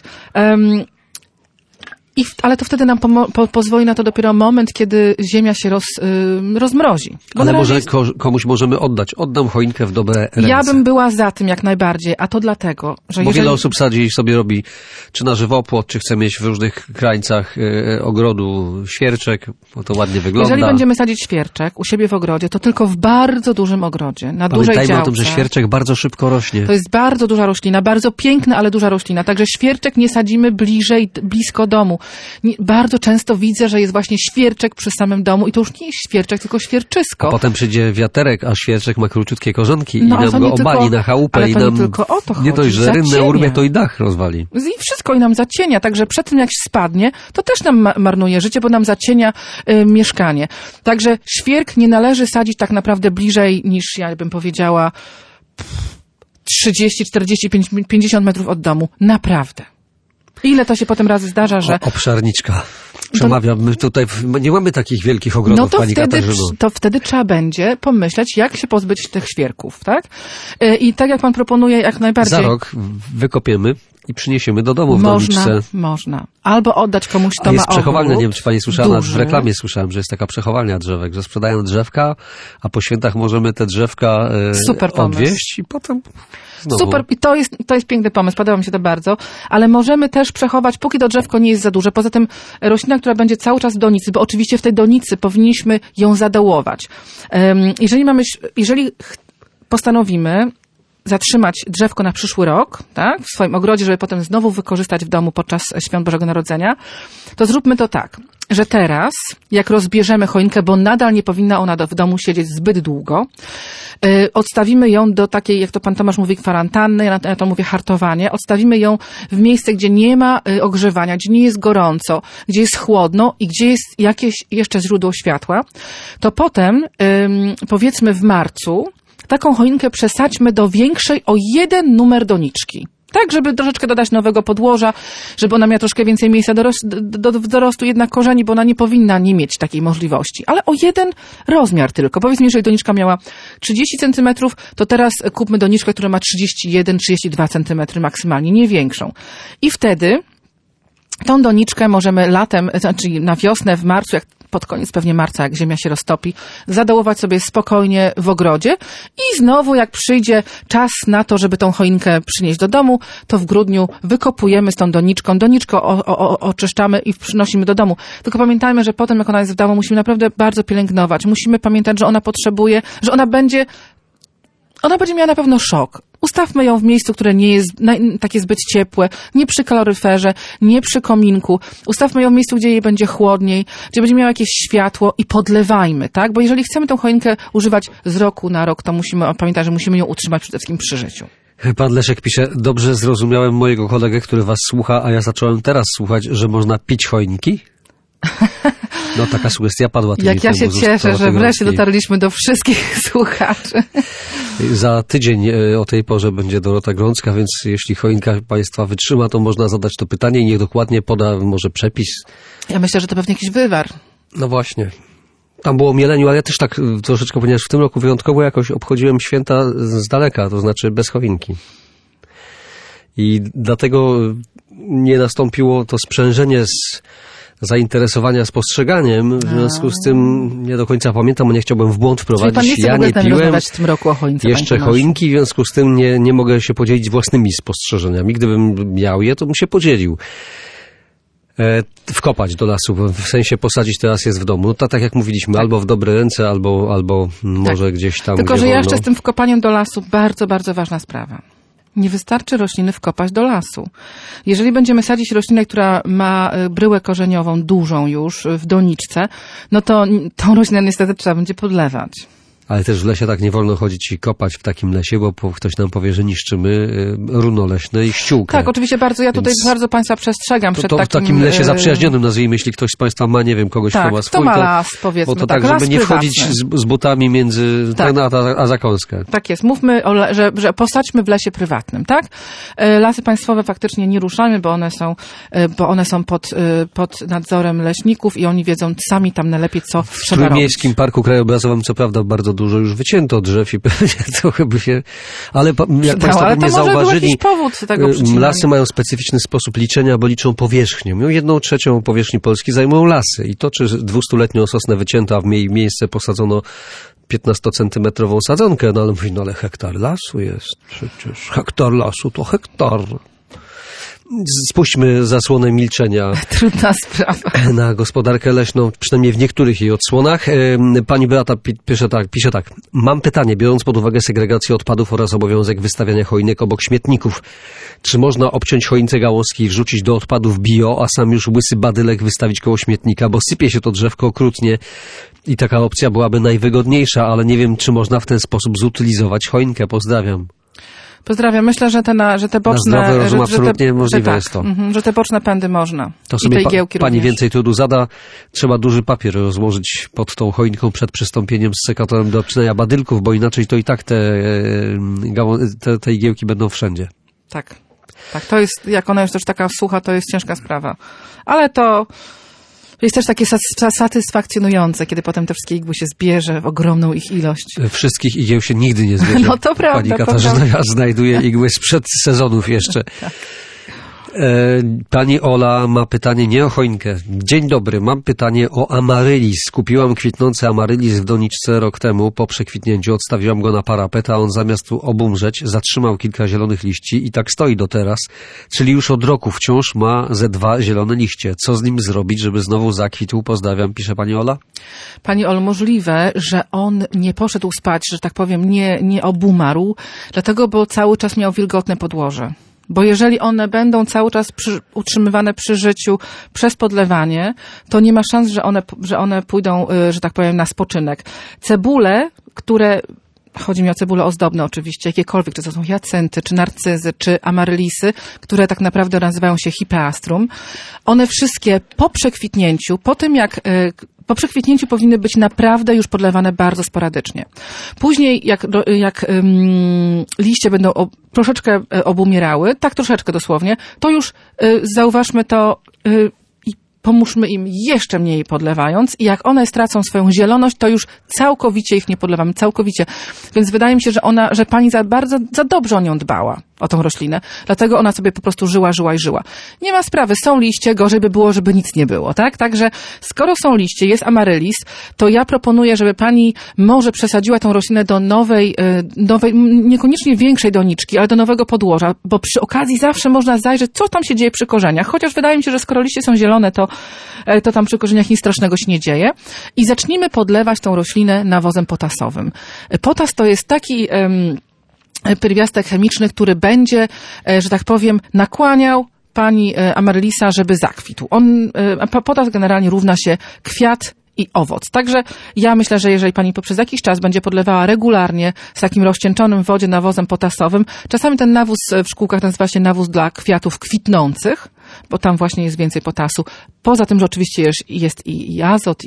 Ale to wtedy nam pozwoli na to dopiero moment, kiedy ziemia się rozmrozi. Ale może komuś możemy oddać. Oddam choinkę w dobre ręce. Ja bym była za tym jak najbardziej, a to dlatego, że bo wiele osób sadzi i sobie robi czy na żywopłot, czy chce mieć w różnych krańcach ogrodu świerczek, bo to ładnie wygląda. Jeżeli będziemy sadzić świerczek u siebie w ogrodzie, to tylko w bardzo dużym ogrodzie, na dużej działce. Pamiętajmy o tym, że świerczek bardzo szybko rośnie. To jest bardzo duża roślina, bardzo piękna, ale duża roślina. Także świerczek nie sadzimy blisko domu. bardzo często widzę, że jest właśnie świerczek przy samym domu i to już nie jest świerczek, tylko świerczysko. A potem przyjdzie wiaterek, a świerczek ma króciutkie korzonki i No, ale nam to go nie obali tylko- na chałupę ale i to nie nam tylko o to nie chodzi, dość, że rynnę zacienia. urwie, to i dach rozwali. I wszystko i nam zacienia, także przed tym jak spadnie, to też nam marnuje życie, bo nam zacienia mieszkanie. Także świerk nie należy sadzić tak naprawdę bliżej niż, ja bym powiedziała, 30, 40, 50 metrów od domu. Naprawdę. Ile to się potem razy zdarza, że... Obszarniczka. Przemawiam, my tutaj nie mamy takich wielkich ogrodów, No to pani wtedy, Katarzyno. to wtedy trzeba będzie pomyśleć, jak się pozbyć tych świerków, tak? I tak jak pan proponuje, jak najbardziej... Za rok wykopiemy i przyniesiemy do domu w doniczce. Można. Albo oddać komuś, kto A ma jest przechowalnia, ogród nie wiem, czy pani słyszała, duży. w reklamie słyszałem, że jest taka przechowalnia drzewek, że sprzedają drzewka, a po świętach możemy te drzewka Super pomysł. odwieźć i potem znowu. Super, i to jest piękny pomysł, podoba mi się to bardzo, ale możemy też przechować, póki to drzewko nie jest za duże. Poza tym roślina, która będzie cały czas w donicy, bo oczywiście w tej donicy powinniśmy ją zadołować. Jeżeli postanowimy zatrzymać drzewko na przyszły rok, tak, w swoim ogrodzie, żeby potem znowu wykorzystać w domu podczas świąt Bożego Narodzenia, to zróbmy to tak, że teraz, jak rozbierzemy choinkę, bo nadal nie powinna ona w domu siedzieć zbyt długo, odstawimy ją do takiej, jak to pan Tomasz mówi, kwarantanny, ja to mówię hartowanie, odstawimy ją w miejsce, gdzie nie ma ogrzewania, gdzie nie jest gorąco, gdzie jest chłodno i gdzie jest jakieś jeszcze źródło światła, to potem, powiedzmy w marcu, taką choinkę przesadźmy do większej o 1 numer doniczki. Tak, żeby troszeczkę dodać nowego podłoża, żeby ona miała troszkę więcej miejsca do wzrostu jednak korzeni, bo ona nie powinna nie mieć takiej możliwości. Ale o 1 rozmiar tylko. Powiedzmy, jeżeli doniczka miała 30 centymetrów, to teraz kupmy doniczkę, która ma 31-32 centymetry maksymalnie, nie większą. I wtedy tą doniczkę możemy latem, czyli na wiosnę, w marcu, jak pod koniec pewnie marca, jak ziemia się roztopi, zadołować sobie spokojnie w ogrodzie i znowu jak przyjdzie czas na to, żeby tą choinkę przynieść do domu, to w grudniu wykopujemy z tą doniczką, doniczkę oczyszczamy i przynosimy do domu. Tylko pamiętajmy, że potem jak ona jest w domu, musimy naprawdę bardzo pielęgnować. Musimy pamiętać, że ona potrzebuje, że ona będzie miała na pewno szok. Ustawmy ją w miejscu, które nie jest takie zbyt ciepłe, nie przy kaloryferze, nie przy kominku. Ustawmy ją w miejscu, gdzie jej będzie chłodniej, gdzie będzie miała jakieś światło i podlewajmy, tak? Bo jeżeli chcemy tą choinkę używać z roku na rok, to musimy pamiętać, że musimy ją utrzymać przede wszystkim przy życiu. Pan Leszek pisze, dobrze zrozumiałem mojego kolegę, który was słucha, a ja zacząłem teraz słuchać, że można pić choinki? No taka sugestia padła. Jak ja się cieszę, że wreszcie dotarliśmy do wszystkich słuchaczy. Za tydzień o tej porze będzie Dorota Grącka, więc jeśli choinka państwa wytrzyma, to można zadać to pytanie i niech dokładnie poda może przepis. Ja myślę, że to pewnie jakiś wywar. No właśnie. Tam było o mieleniu, ale ja też tak troszeczkę, ponieważ w tym roku wyjątkowo jakoś obchodziłem święta z daleka, to znaczy bez choinki. I dlatego nie nastąpiło to sprzężenie z zainteresowania spostrzeganiem, w związku z tym nie do końca pamiętam, bo nie chciałbym w błąd wprowadzić. Czyli pan nie chce ja nie piłem rozmawiać w tym roku o choince, jeszcze choinki, w związku z tym nie mogę się podzielić własnymi spostrzeżeniami. Gdybym miał je, to bym się podzielił. Wkopać do lasu, w sensie posadzić, teraz jest w domu. To tak jak mówiliśmy, tak. Albo w dobre ręce, albo może tak. Gdzieś tam, tylko, gdzie że wolno. jeszcze z tym wkopaniem do lasu bardzo, bardzo ważna sprawa. Nie wystarczy rośliny wkopać do lasu. Jeżeli będziemy sadzić roślinę, która ma bryłę korzeniową dużą już w doniczce, no to tą roślinę niestety trzeba będzie podlewać. Ale też w lesie tak nie wolno chodzić i kopać w takim lesie, bo ktoś nam powie, że niszczymy runo leśne i ściółkę. Tak, oczywiście bardzo, ja tutaj bardzo państwa przestrzegam przed takim... w takim lesie zaprzyjaźnionym, nazwijmy, jeśli ktoś z państwa ma, nie wiem, kogoś, tak, kto ma swój, to ma las, powiedzmy. Bo to tak, żeby nie wchodzić z butami między ten a zakąskę. Tak jest. Mówmy, że posadźmy w lesie prywatnym, tak? Lasy państwowe faktycznie nie ruszamy, bo one są pod nadzorem leśników i oni wiedzą sami tam najlepiej, co trzeba robić. W Trójmiejskim Parku Krajobrazowym co prawda bardzo dużo już wycięto drzew i pewnie trochę by się... Ale jak państwo pewnie zauważyli, lasy mają specyficzny sposób liczenia, bo liczą powierzchnię. 1/3 powierzchni Polski zajmują lasy. I to, czy 200-letnią sosnę wycięto, a w jej miejsce posadzono 15-centymetrową sadzonkę, no ale mówi, ale hektar lasu jest przecież. Hektar lasu to hektar. Spuśćmy zasłonę milczenia Trudna sprawa. na gospodarkę leśną, przynajmniej w niektórych jej odsłonach. Pani Beata pisze tak. Mam pytanie, biorąc pod uwagę segregację odpadów oraz obowiązek wystawiania choinek obok śmietników. Czy można obciąć choince gałązki i wrzucić do odpadów bio, a sam już łysy badylek wystawić koło śmietnika, bo sypie się to drzewko okrutnie i taka opcja byłaby najwygodniejsza, ale nie wiem, czy można w ten sposób zutylizować choinkę. Pozdrawiam. Pozdrawiam. Myślę, że te boczne... Na zdrowy rozum absolutnie możliwe jest to. Że te boczne pędy można. To I sobie te igiełki pani również. więcej trudu zada. Trzeba duży papier rozłożyć pod tą choinką przed przystąpieniem z sekatorem do obcinania badylków, bo inaczej to i tak te igiełki będą wszędzie. Tak, to jest, jak ona jest też taka sucha, to jest ciężka sprawa. Ale to jest też takie satysfakcjonujące, kiedy potem te wszystkie igły się zbierze w ogromną ich ilość. Wszystkich igieł się nigdy nie zbierze. No to prawda. Pani Katarzyna znajduje igły sprzed sezonów jeszcze. Tak. Pani Ola ma pytanie nie o choinkę. Dzień dobry, mam pytanie o amarylis. Kupiłam kwitnący amarylis w doniczce rok temu. Po przekwitnięciu odstawiłam go na parapet, a on zamiast obumrzeć zatrzymał kilka zielonych liści i tak stoi do teraz. Czyli już od roku wciąż ma ze 2 zielone liście. Co z nim zrobić, żeby znowu zakwitł? Pozdrawiam, pisze pani Ola. Pani Olu, możliwe, że on nie poszedł spać, że tak powiem, nie obumarł, dlatego, bo cały czas miał wilgotne podłoże. Bo jeżeli one będą cały czas utrzymywane przy życiu przez podlewanie, to nie ma szans, że one pójdą, że tak powiem, na spoczynek. Cebule, chodzi mi o cebule ozdobne oczywiście, jakiekolwiek, czy to są hiacynty, czy narcyzy, czy amarylisy, które tak naprawdę nazywają się hipeastrum, one wszystkie po przekwitnięciu, po przekwitnięciu powinny być naprawdę już podlewane bardzo sporadycznie. Później, jak liście będą troszeczkę obumierały, tak troszeczkę dosłownie, to już zauważmy to i pomóżmy im jeszcze mniej podlewając i jak one stracą swoją zieloność, to już całkowicie ich nie podlewamy, całkowicie. Więc wydaje mi się, że pani za dobrze o nią dbała, o tą roślinę. Dlatego ona sobie po prostu żyła. Nie ma sprawy, są liście, gorzej by było, żeby nic nie było, tak? Także skoro są liście, jest amarylis, to ja proponuję, żeby pani może przesadziła tą roślinę do nowej, niekoniecznie większej doniczki, ale do nowego podłoża, bo przy okazji zawsze można zajrzeć, co tam się dzieje przy korzeniach. Chociaż wydaje mi się, że skoro liście są zielone, to tam przy korzeniach nic strasznego się nie dzieje. I zacznijmy podlewać tą roślinę nawozem potasowym. Potas to jest taki pierwiastek chemiczny, który będzie, że tak powiem, nakłaniał pani amarylisa, żeby zakwitł. Potas generalnie równa się kwiat i owoc. Także ja myślę, że jeżeli pani poprzez jakiś czas będzie podlewała regularnie z takim rozcieńczonym w wodzie nawozem potasowym, czasami ten nawóz w szkółkach nazywa się nawóz dla kwiatów kwitnących, bo tam właśnie jest więcej potasu. Poza tym, że oczywiście jest i azot,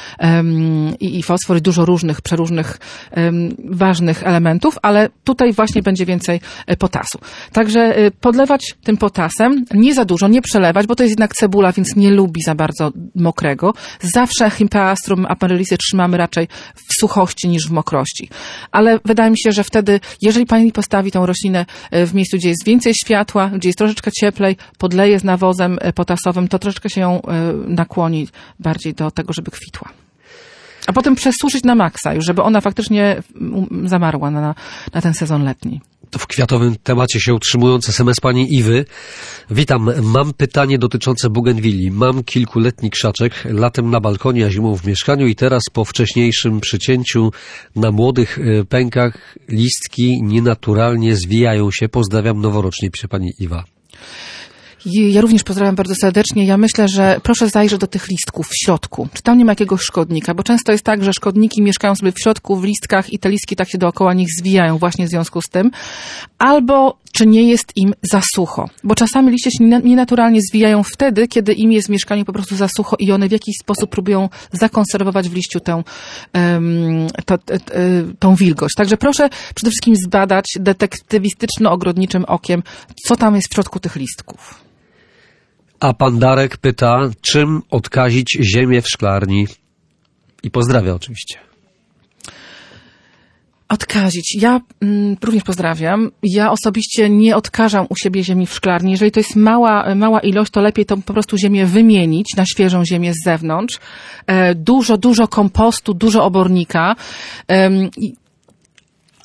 i fosfor, i dużo przeróżnych ważnych elementów, ale tutaj właśnie będzie więcej potasu. Także podlewać tym potasem, nie za dużo, nie przelewać, bo to jest jednak cebula, więc nie lubi za bardzo mokrego. Zawsze Himpeastrum amarylisy trzymamy raczej w suchości niż w mokrości. Ale wydaje mi się, że wtedy, jeżeli pani postawi tą roślinę w miejscu, gdzie jest więcej światła, gdzie jest troszeczkę cieplej, podleje z nawozem potasowym, to troszeczkę się ją nakłoni bardziej do tego, żeby kwitła. A potem przesuszyć na maksa już, żeby ona faktycznie zamarła na ten sezon letni. To w kwiatowym temacie się utrzymując SMS pani Iwy. Witam, mam pytanie dotyczące bugenwilli. Mam kilkuletni krzaczek, latem na balkonie, a zimą w mieszkaniu i teraz po wcześniejszym przycięciu na młodych pękach listki nienaturalnie zwijają się. Pozdrawiam noworocznie, pisze pani Iwa. Ja również pozdrawiam bardzo serdecznie. Ja myślę, że proszę zajrzeć do tych listków w środku. Czy tam nie ma jakiegoś szkodnika? Bo często jest tak, że szkodniki mieszkają sobie w środku, w listkach i te listki tak się dookoła nich zwijają właśnie w związku z tym. Albo czy nie jest im za sucho? Bo czasami liście się nienaturalnie zwijają wtedy, kiedy im jest w mieszkaniu po prostu za sucho i one w jakiś sposób próbują zakonserwować w liściu tą wilgoć. Także proszę przede wszystkim zbadać detektywistyczno-ogrodniczym okiem, co tam jest w środku tych listków. A pan Darek pyta, czym odkazić ziemię w szklarni? I pozdrawia oczywiście. Odkazić. Ja również pozdrawiam. Ja osobiście nie odkażam u siebie ziemi w szklarni. Jeżeli to jest mała ilość, to lepiej to po prostu ziemię wymienić na świeżą ziemię z zewnątrz. Dużo kompostu, dużo obornika.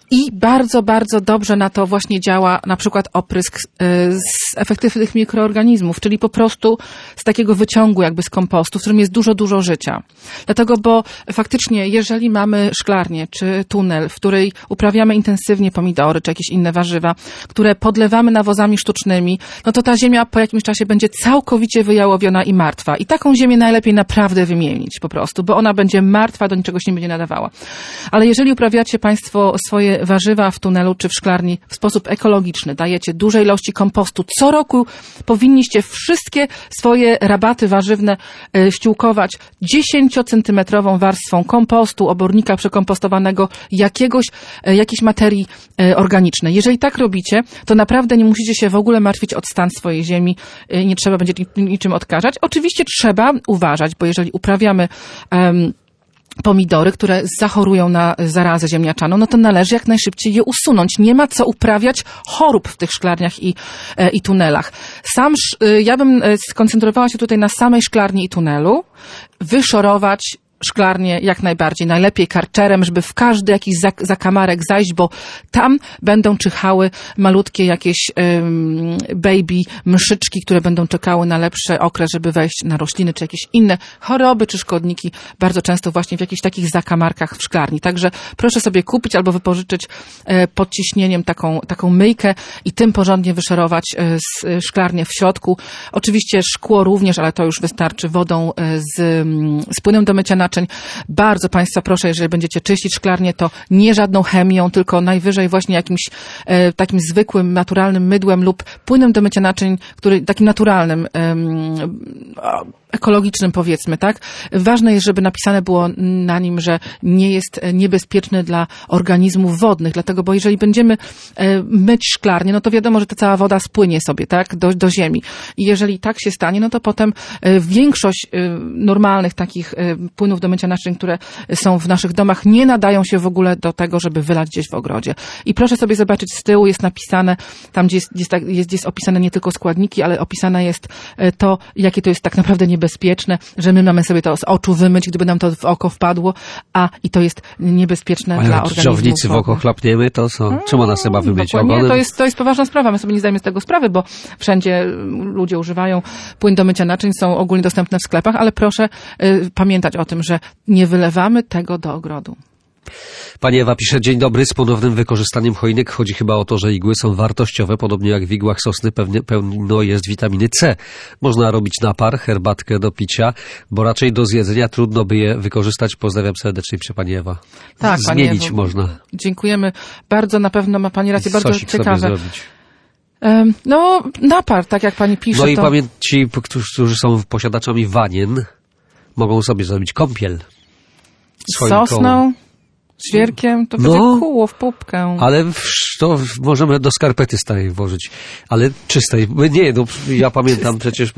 I bardzo, bardzo dobrze na to właśnie działa na przykład oprysk z efektywnych mikroorganizmów, czyli po prostu z takiego wyciągu jakby z kompostu, w którym jest dużo, dużo życia. Dlatego, bo faktycznie jeżeli mamy szklarnię czy tunel, w której uprawiamy intensywnie pomidory czy jakieś inne warzywa, które podlewamy nawozami sztucznymi, no to ta ziemia po jakimś czasie będzie całkowicie wyjałowiona i martwa. I taką ziemię najlepiej naprawdę wymienić po prostu, bo ona będzie martwa, do niczego się nie będzie nadawała. Ale jeżeli uprawiacie Państwo swoje warzywa w tunelu czy w szklarni w sposób ekologiczny, dajecie duże ilości kompostu, co roku powinniście wszystkie swoje rabaty warzywne ściółkować 10-centymetrową warstwą kompostu, obornika przekompostowanego, jakiejś materii organicznej. Jeżeli tak robicie, to naprawdę nie musicie się w ogóle martwić o stan swojej ziemi, nie trzeba będzie niczym odkażać. Oczywiście trzeba uważać, bo jeżeli uprawiamy pomidory, które zachorują na zarazę ziemniaczaną, no to należy jak najszybciej je usunąć. Nie ma co uprawiać chorób w tych szklarniach i tunelach. Ja bym skoncentrowała się tutaj na samej szklarni i tunelu, wyszorować szklarnię jak najbardziej, najlepiej karczerem, żeby w każdy jakiś zakamarek zajść, bo tam będą czyhały malutkie jakieś baby myszyczki, które będą czekały na lepszy okres, żeby wejść na rośliny, czy jakieś inne choroby, czy szkodniki, bardzo często właśnie w jakichś takich zakamarkach w szklarni. Także proszę sobie kupić albo wypożyczyć pod ciśnieniem taką myjkę i tym porządnie wyszorować szklarnię w środku. Oczywiście szkło również, ale to już wystarczy, wodą z płynem do mycia naczyń. Bardzo Państwa proszę, jeżeli będziecie czyścić szklarnię, to nie żadną chemią, tylko najwyżej właśnie jakimś takim zwykłym, naturalnym mydłem lub płynem do mycia naczyń, który takim naturalnym, ekologicznym powiedzmy, tak? Ważne jest, żeby napisane było na nim, że nie jest niebezpieczny dla organizmów wodnych, dlatego, bo jeżeli będziemy myć szklarnię, no to wiadomo, że ta cała woda spłynie sobie, tak? Do ziemi. I jeżeli tak się stanie, no to potem większość normalnych takich płynów do mycia naczyń, które są w naszych domach, nie nadają się w ogóle do tego, żeby wylać gdzieś w ogrodzie. I proszę sobie zobaczyć, z tyłu jest napisane, tam gdzie jest opisane nie tylko składniki, ale opisane jest to, jakie to jest tak naprawdę niebezpieczne, że my mamy sobie to z oczu wymyć, gdyby nam to w oko wpadło, i to jest niebezpieczne dla organizmu. Dżownicy w oko chlapniemy, to co? Czemu nas chyba wymyć ogonem? To jest poważna sprawa, my sobie nie zdajemy z tego sprawy, bo wszędzie ludzie używają płyn do mycia naczyń, są ogólnie dostępne w sklepach, ale proszę pamiętać o tym, że nie wylewamy tego do ogrodu. Pani Ewa pisze, dzień dobry, z ponownym wykorzystaniem choinek chodzi chyba o to, że igły są wartościowe, podobnie jak w igłach sosny pełno jest witaminy C. Można robić napar, herbatkę do picia, bo raczej do zjedzenia trudno by je wykorzystać. Pozdrawiam serdecznie, pisze Pani Ewa. Tak, zmienić Pani Ewo, można. Dziękujemy. Bardzo na pewno ma Pani rację, bardzo Sosik ciekawe. sobie zrobić. No, napar, tak jak Pani pisze. No i ci, którzy są posiadaczami wanien, mogą sobie zrobić kąpiel. Sosną, świerkiem, to będzie kóło w pupkę. Ale to możemy do skarpety starej włożyć. Ale czystej. Nie, no ja pamiętam przecież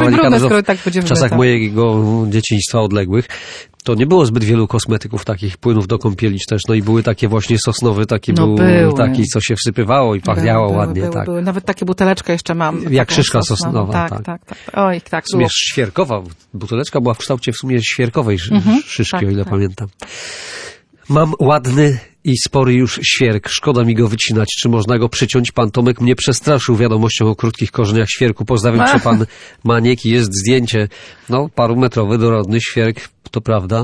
w czasach mojego dzieciństwa odległych, to nie było zbyt wielu kosmetyków, takich płynów do kąpieli też. No i były takie właśnie sosnowe, taki, co się wsypywało i pachniało ładnie. Były. Nawet takie buteleczkę jeszcze mam. Jak szyszka sosnowa. Tak. Oj, tak. W sumie świerkowa. Buteleczka była w kształcie w sumie świerkowej szyszki, o ile pamiętam. Mam ładny i spory już świerk. Szkoda mi go wycinać. Czy można go przyciąć? Pan Tomek mnie przestraszył wiadomością o krótkich korzeniach świerku. Pozdrawiam, czy pan Maniek. Jest zdjęcie. Parumetrowy, dorodny świerk, to prawda.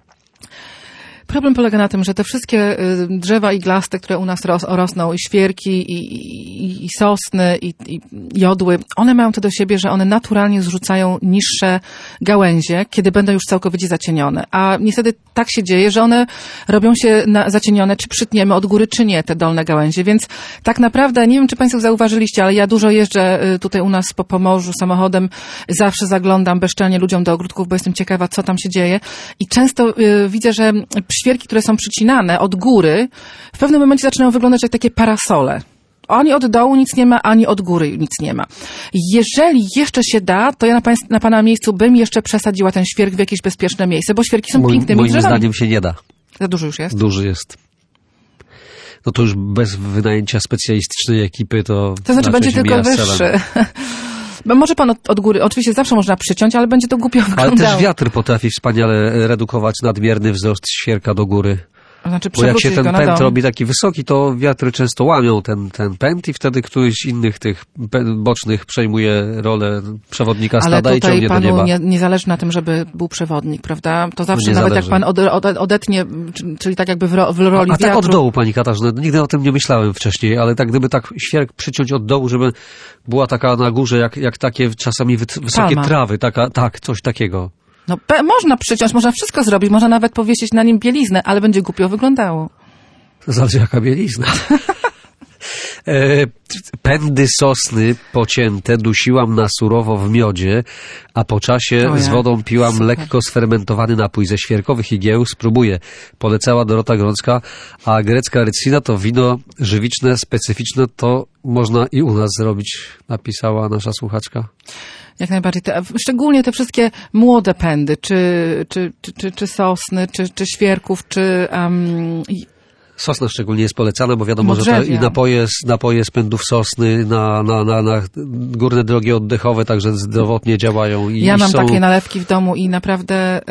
Problem polega na tym, że te wszystkie drzewa iglaste, które u nas rosną, i świerki, i sosny, i jodły, one mają to do siebie, że one naturalnie zrzucają niższe gałęzie, kiedy będą już całkowicie zacienione. A niestety tak się dzieje, że one robią się zacienione, czy przytniemy od góry, czy nie, te dolne gałęzie. Więc tak naprawdę, nie wiem, czy Państwo zauważyliście, ale ja dużo jeżdżę tutaj u nas po Pomorzu samochodem, zawsze zaglądam bezczelnie ludziom do ogródków, bo jestem ciekawa, co tam się dzieje. I często widzę, że świerki, które są przycinane od góry, w pewnym momencie zaczynają wyglądać jak takie parasole. Ani od dołu nic nie ma, ani od góry nic nie ma. Jeżeli jeszcze się da, to ja na Pana miejscu bym jeszcze przesadziła ten świerk w jakieś bezpieczne miejsce, bo świerki są pięknymi drzewami. Moim zdaniem się nie da. Za duży już jest? Duży jest. No to już bez wynajęcia specjalistycznej ekipy to znaczy będzie tylko wyższy. Bo może pan od góry, oczywiście zawsze można przyciąć, ale będzie to głupio wyglądało. Ale też wiatr potrafi wspaniale redukować nadmierny wzrost świerka do góry. Znaczy Bo jak się przewrócić ten go na pęd dom. robi taki wysoki, to wiatry często łamią ten pęd i wtedy któryś z innych tych bocznych przejmuje rolę przewodnika Ale stada i tutaj ciągnie do panu nieba. nie zależy na tym, żeby był przewodnik, prawda? To zawsze Nie nawet zależy. jak pan odetnie, czyli tak jakby w roli A tak wiatru. od dołu, pani Katarzyna, nigdy o tym nie myślałem wcześniej, ale tak gdyby tak świerk przyciąć od dołu, żeby była taka na górze, jak takie czasami wysokie Palma. trawy, tak, coś takiego. No można przyciąć, można wszystko zrobić, można nawet powiesić na nim bieliznę, ale będzie głupio wyglądało. To zależy jaka bielizna. Pędy sosny pocięte dusiłam na surowo w miodzie, a po czasie z wodą piłam lekko sfermentowany napój ze świerkowych igieł. Spróbuję. Polecała Dorota Grącka, a grecka rycina to wino żywiczne, specyficzne, to można i u nas zrobić, napisała nasza słuchaczka. Jak najbardziej. Szczególnie te wszystkie młode pędy, czy sosny, czy świerków, czy... Sosna szczególnie jest polecana, bo wiadomo, że Modrzewia. i napoje z pędów sosny na górne drogi oddechowe także zdrowotnie działają. Ja mam takie nalewki w domu i naprawdę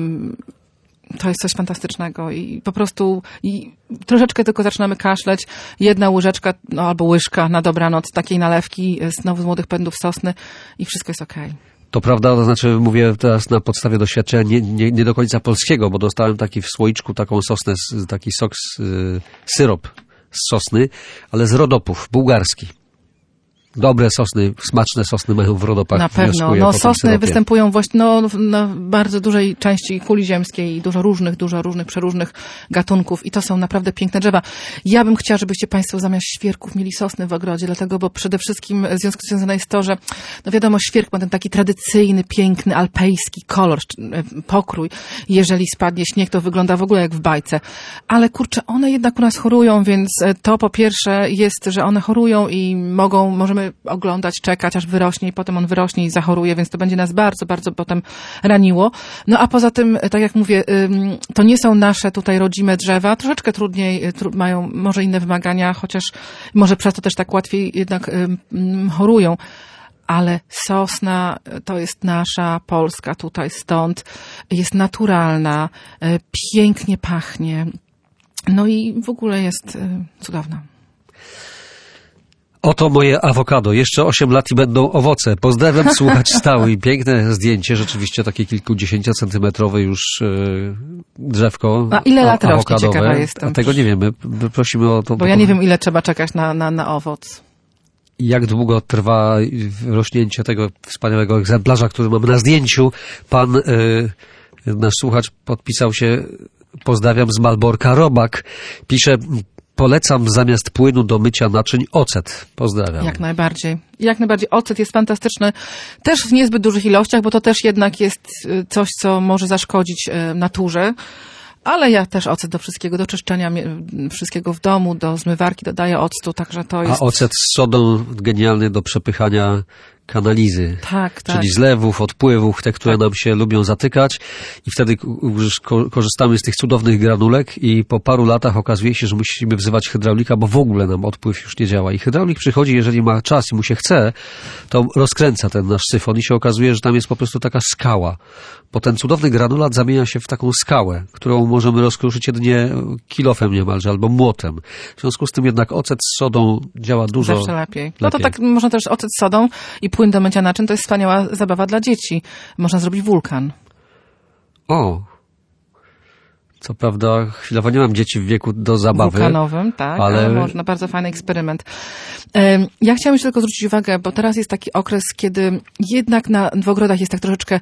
to jest coś fantastycznego i po prostu troszeczkę tylko zaczynamy kaszleć, jedna łyżeczka albo łyżka na dobranoc takiej nalewki z młodych pędów sosny i wszystko jest okej. To prawda, to znaczy mówię teraz na podstawie doświadczenia nie do końca polskiego, bo dostałem taki w słoiczku taką sosnę, taki sok, syrop z sosny, ale z rodopów, bułgarski. Dobre sosny, smaczne sosny mają w rodopach. Na pewno. wnioskuję No po tym sosny syropie. występują właśnie na bardzo dużej części kuli ziemskiej i dużo różnych, przeróżnych gatunków i to są naprawdę piękne drzewa. Ja bym chciała, żebyście państwo zamiast świerków mieli sosny w ogrodzie, dlatego, bo przede wszystkim związane jest to, że no wiadomo, świerk ma ten taki tradycyjny, piękny, alpejski kolor, pokrój. Jeżeli spadnie śnieg, to wygląda w ogóle jak w bajce. Ale kurczę, one jednak u nas chorują, więc to po pierwsze jest, że one chorują i możemy oglądać, czekać, aż wyrośnie i potem on wyrośnie i zachoruje, więc to będzie nas bardzo, bardzo potem raniło. No a poza tym, tak jak mówię, to nie są nasze tutaj rodzime drzewa, troszeczkę trudniej, mają może inne wymagania, chociaż może przez to też tak łatwiej jednak chorują. Ale sosna to jest nasza, polska tutaj, stąd jest naturalna, pięknie pachnie, no i w ogóle jest cudowna. Oto moje awokado. Jeszcze 8 lat i będą owoce. Pozdrawiam, słuchacz stały. I piękne zdjęcie, rzeczywiście takie kilkudziesięciocentymetrowe już drzewko. A ile lat rośnie? awokadowe. Ciekawa jestem. A tego nie wiemy. Prosimy o to. Bo ja nie wiem, ile trzeba czekać na owoc. Jak długo trwa rośnięcie tego wspaniałego egzemplarza, który mamy na zdjęciu. Pan, nasz słuchacz podpisał się, pozdrawiam z Malborka, Robak. Pisze, polecam zamiast płynu do mycia naczyń ocet. Pozdrawiam. Jak najbardziej. Jak najbardziej. Ocet jest fantastyczny. Też w niezbyt dużych ilościach, bo to też jednak jest coś, co może zaszkodzić naturze. Ale ja też ocet do wszystkiego, do czyszczenia wszystkiego w domu, do zmywarki dodaję octu, także to jest... A ocet z sodą genialny do przepychania kanalizy. Tak, tak. Czyli zlewów, odpływów, te, które nam się lubią zatykać i wtedy już korzystamy z tych cudownych granulek i po paru latach okazuje się, że musimy wzywać hydraulika, bo w ogóle nam odpływ już nie działa. I hydraulik przychodzi, jeżeli ma czas i mu się chce, to rozkręca ten nasz syfon i się okazuje, że tam jest po prostu taka skała. Bo ten cudowny granulat zamienia się w taką skałę, którą możemy rozkruszyć jedynie kilofem niemalże, albo młotem. W związku z tym jednak ocet z sodą działa dużo Zawsze lepiej. No to tak można też ocet z sodą i płyn do mycia naczyń, to jest wspaniała zabawa dla dzieci. Można zrobić wulkan. O! Co prawda chwilowo nie mam dzieci w wieku do zabawy. Wulkanowym, tak, ale można. Bardzo fajny eksperyment. Ja chciałam jeszcze tylko zwrócić uwagę, bo teraz jest taki okres, kiedy jednak w ogrodach jest tak troszeczkę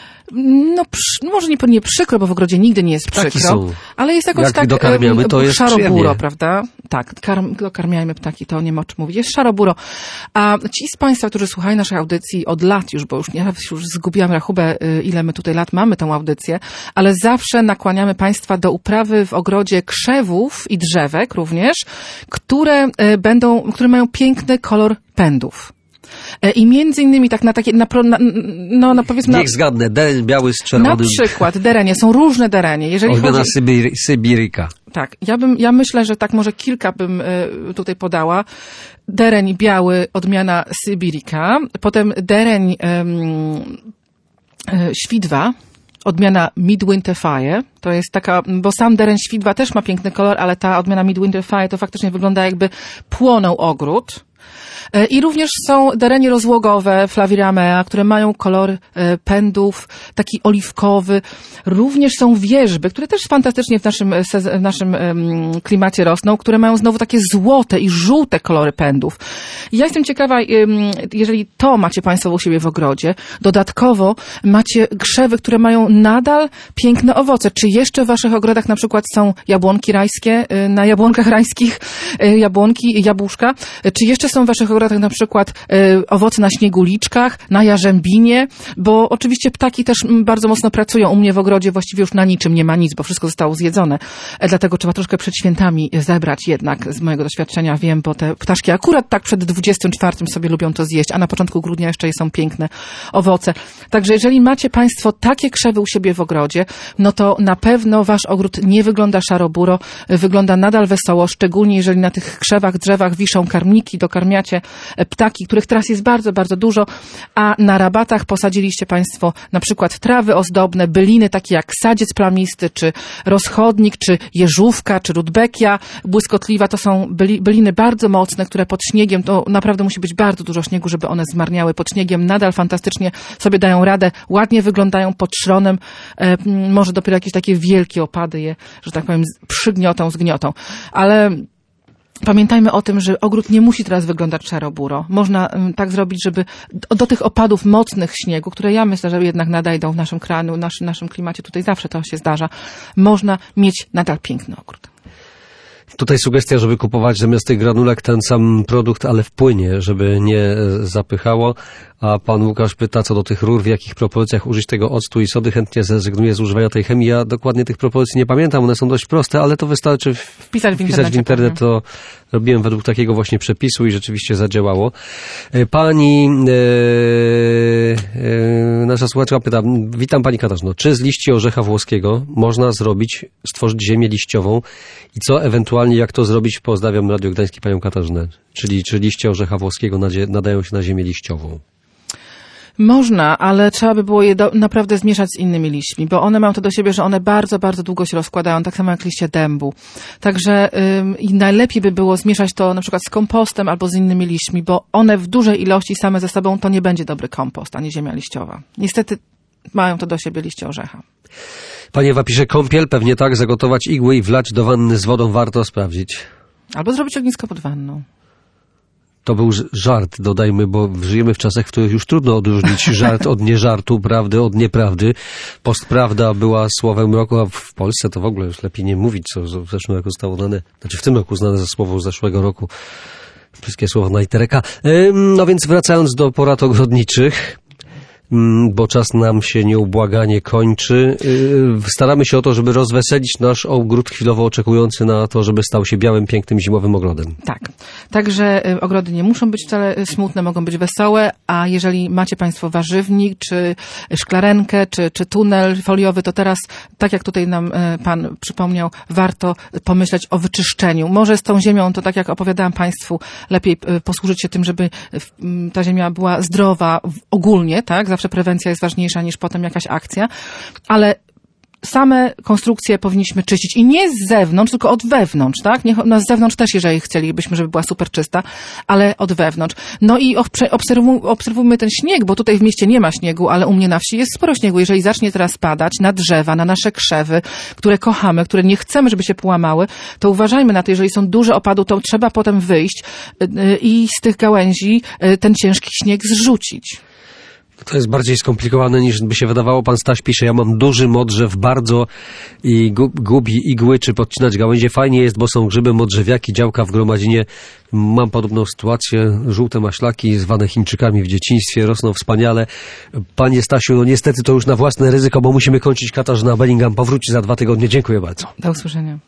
może nie przykro, bo w ogrodzie nigdy nie jest ptaki przykro, są. ale jest jakoś jak tak dokarmiamy, to jest szaroburo, przyjemnie. prawda? Tak, dokarmiajmy ptaki, to nie ma o czym mówić. Jest szaroburo. A ci z Państwa, którzy słuchają naszej audycji od lat już, bo już zgubiłam rachubę, ile my tutaj lat mamy tą audycję, ale zawsze nakłaniamy Państwa do uprawy w ogrodzie krzewów i drzewek również, które mają piękny kolor pędów. I między innymi tak powiedzmy... Niech zgadnę, dereń biały z czerwonym... Na przykład derenie, są różne derenie. Jeżeli odmiana chodzi... sybiryka. Tak, ja myślę, że tak może kilka bym tutaj podała. Dereń biały, odmiana sybirika, potem dereń świdwa, odmiana Midwinter Fire. To jest taka, bo sam deren świdła też ma piękny kolor, ale ta odmiana Midwinter Fire to faktycznie wygląda jakby płonął ogród. I również są derenie rozłogowe Flaviramea, które mają kolor pędów, taki oliwkowy. Również są wierzby, które też fantastycznie w naszym klimacie rosną, które mają znowu takie złote i żółte kolory pędów. I ja jestem ciekawa, jeżeli to macie Państwo u siebie w ogrodzie, dodatkowo macie krzewy, które mają nadal piękne owoce. Czy jeszcze w Waszych ogrodach na przykład są jabłonki rajskie, na jabłonkach rajskich jabłonki, jabłuszka? Czy jeszcze są w Waszych ogrodach na przykład owoce na śnieguliczkach, na jarzębinie, bo oczywiście ptaki też bardzo mocno pracują. U mnie w ogrodzie właściwie już na niczym nie ma nic, bo wszystko zostało zjedzone. Dlatego trzeba troszkę przed świętami zebrać jednak, z mojego doświadczenia wiem, bo te ptaszki akurat tak przed 24 sobie lubią to zjeść, a na początku grudnia jeszcze są piękne owoce. Także jeżeli macie Państwo takie krzewy u siebie w ogrodzie, no to na pewno Wasz ogród nie wygląda szaro-buro, wygląda nadal wesoło, szczególnie jeżeli na tych krzewach, drzewach wiszą karmniki, dokarmiacie ptaki, których teraz jest bardzo, bardzo dużo, a na rabatach posadziliście Państwo na przykład trawy ozdobne, byliny takie jak sadziec plamisty, czy rozchodnik, czy jeżówka, czy rudbekia błyskotliwa. To są byliny bardzo mocne, które pod śniegiem, to naprawdę musi być bardzo dużo śniegu, żeby one zmarniały. Pod śniegiem nadal fantastycznie sobie dają radę, ładnie wyglądają pod szronem. Może dopiero jakieś takie wielkie opady je, że tak powiem, przygniotą, zgniotą. Ale pamiętajmy o tym, że ogród nie musi teraz wyglądać szaro-buro. Można tak zrobić, żeby do tych opadów mocnych śniegu, które ja myślę, że jednak nadejdą w naszym kraju, w naszym klimacie, tutaj zawsze to się zdarza, można mieć nadal piękny ogród. Tutaj sugestia, żeby kupować zamiast tych granulek ten sam produkt, ale w płynie, żeby nie zapychało. A pan Łukasz pyta, co do tych rur, w jakich proporcjach użyć tego octu i sody. Chętnie zrezygnuję z używania tej chemii. Ja dokładnie tych proporcji nie pamiętam, one są dość proste, ale to wystarczy wpisać w internet. To robiłem według takiego właśnie przepisu i rzeczywiście zadziałało. Pani, nasza słuchaczka pyta, witam Pani Katarzyno, czy z liści orzecha włoskiego można stworzyć ziemię liściową i co ewentualnie, jak to zrobić? Pozdrawiam Radio Gdański Panią Katarzynę. Czyli czy liście orzecha włoskiego nadają się na ziemię liściową? Można, ale trzeba by było je naprawdę zmieszać z innymi liśćmi, bo one mają to do siebie, że one bardzo, bardzo długo się rozkładają, tak samo jak liście dębu. Także i najlepiej by było zmieszać to na przykład z kompostem albo z innymi liśćmi, bo one w dużej ilości same ze sobą to nie będzie dobry kompost, ani ziemia liściowa. Niestety mają to do siebie liście orzecha. Pani Ewa pisze, kąpiel, pewnie tak, zagotować igły i wlać do wanny z wodą, warto sprawdzić. Albo zrobić ognisko pod wanną. To był żart, dodajmy, bo żyjemy w czasach, w których już trudno odróżnić żart od nieżartu, prawdy od nieprawdy. Postprawda była słowem roku, a w Polsce to w ogóle już lepiej nie mówić, co w zeszłym roku zostało znane, znaczy w tym roku znane za słowo z zeszłego roku. Wszystkie słowa na literę K. No więc wracając do porad ogrodniczych, bo czas nam się nieubłaganie kończy. Staramy się o to, żeby rozweselić nasz ogród chwilowo oczekujący na to, żeby stał się białym, pięknym, zimowym ogrodem. Tak. Także ogrody nie muszą być wcale smutne, mogą być wesołe, a jeżeli macie Państwo warzywnik, czy szklarenkę, czy tunel foliowy, to teraz, tak jak tutaj nam Pan przypomniał, warto pomyśleć o wyczyszczeniu. Może z tą ziemią, to tak jak opowiadałam Państwu, lepiej posłużyć się tym, żeby ta ziemia była zdrowa ogólnie, tak? Zawsze prewencja jest ważniejsza niż potem jakaś akcja, ale same konstrukcje powinniśmy czyścić i nie z zewnątrz, tylko od wewnątrz, tak? Z zewnątrz też, jeżeli chcielibyśmy, żeby była super czysta, ale od wewnątrz. No i obserwujmy ten śnieg, bo tutaj w mieście nie ma śniegu, ale u mnie na wsi jest sporo śniegu. Jeżeli zacznie teraz padać na drzewa, na nasze krzewy, które kochamy, które nie chcemy, żeby się połamały, to uważajmy na to, jeżeli są duże opady, to trzeba potem wyjść i z tych gałęzi ten ciężki śnieg zrzucić. To jest bardziej skomplikowane niż by się wydawało. Pan Staś pisze, ja mam duży modrzew bardzo i gubi igły, czy podcinać gałęzie. Fajnie jest, bo są grzyby, modrzewiaki, działka w Gromadzinie. Mam podobną sytuację. Żółte maślaki zwane Chińczykami w dzieciństwie rosną wspaniale. Panie Stasiu, no niestety to już na własne ryzyko, bo musimy kończyć. Katarzyna Bellingham powróci za 2 tygodnie. Dziękuję bardzo. Do usłyszenia.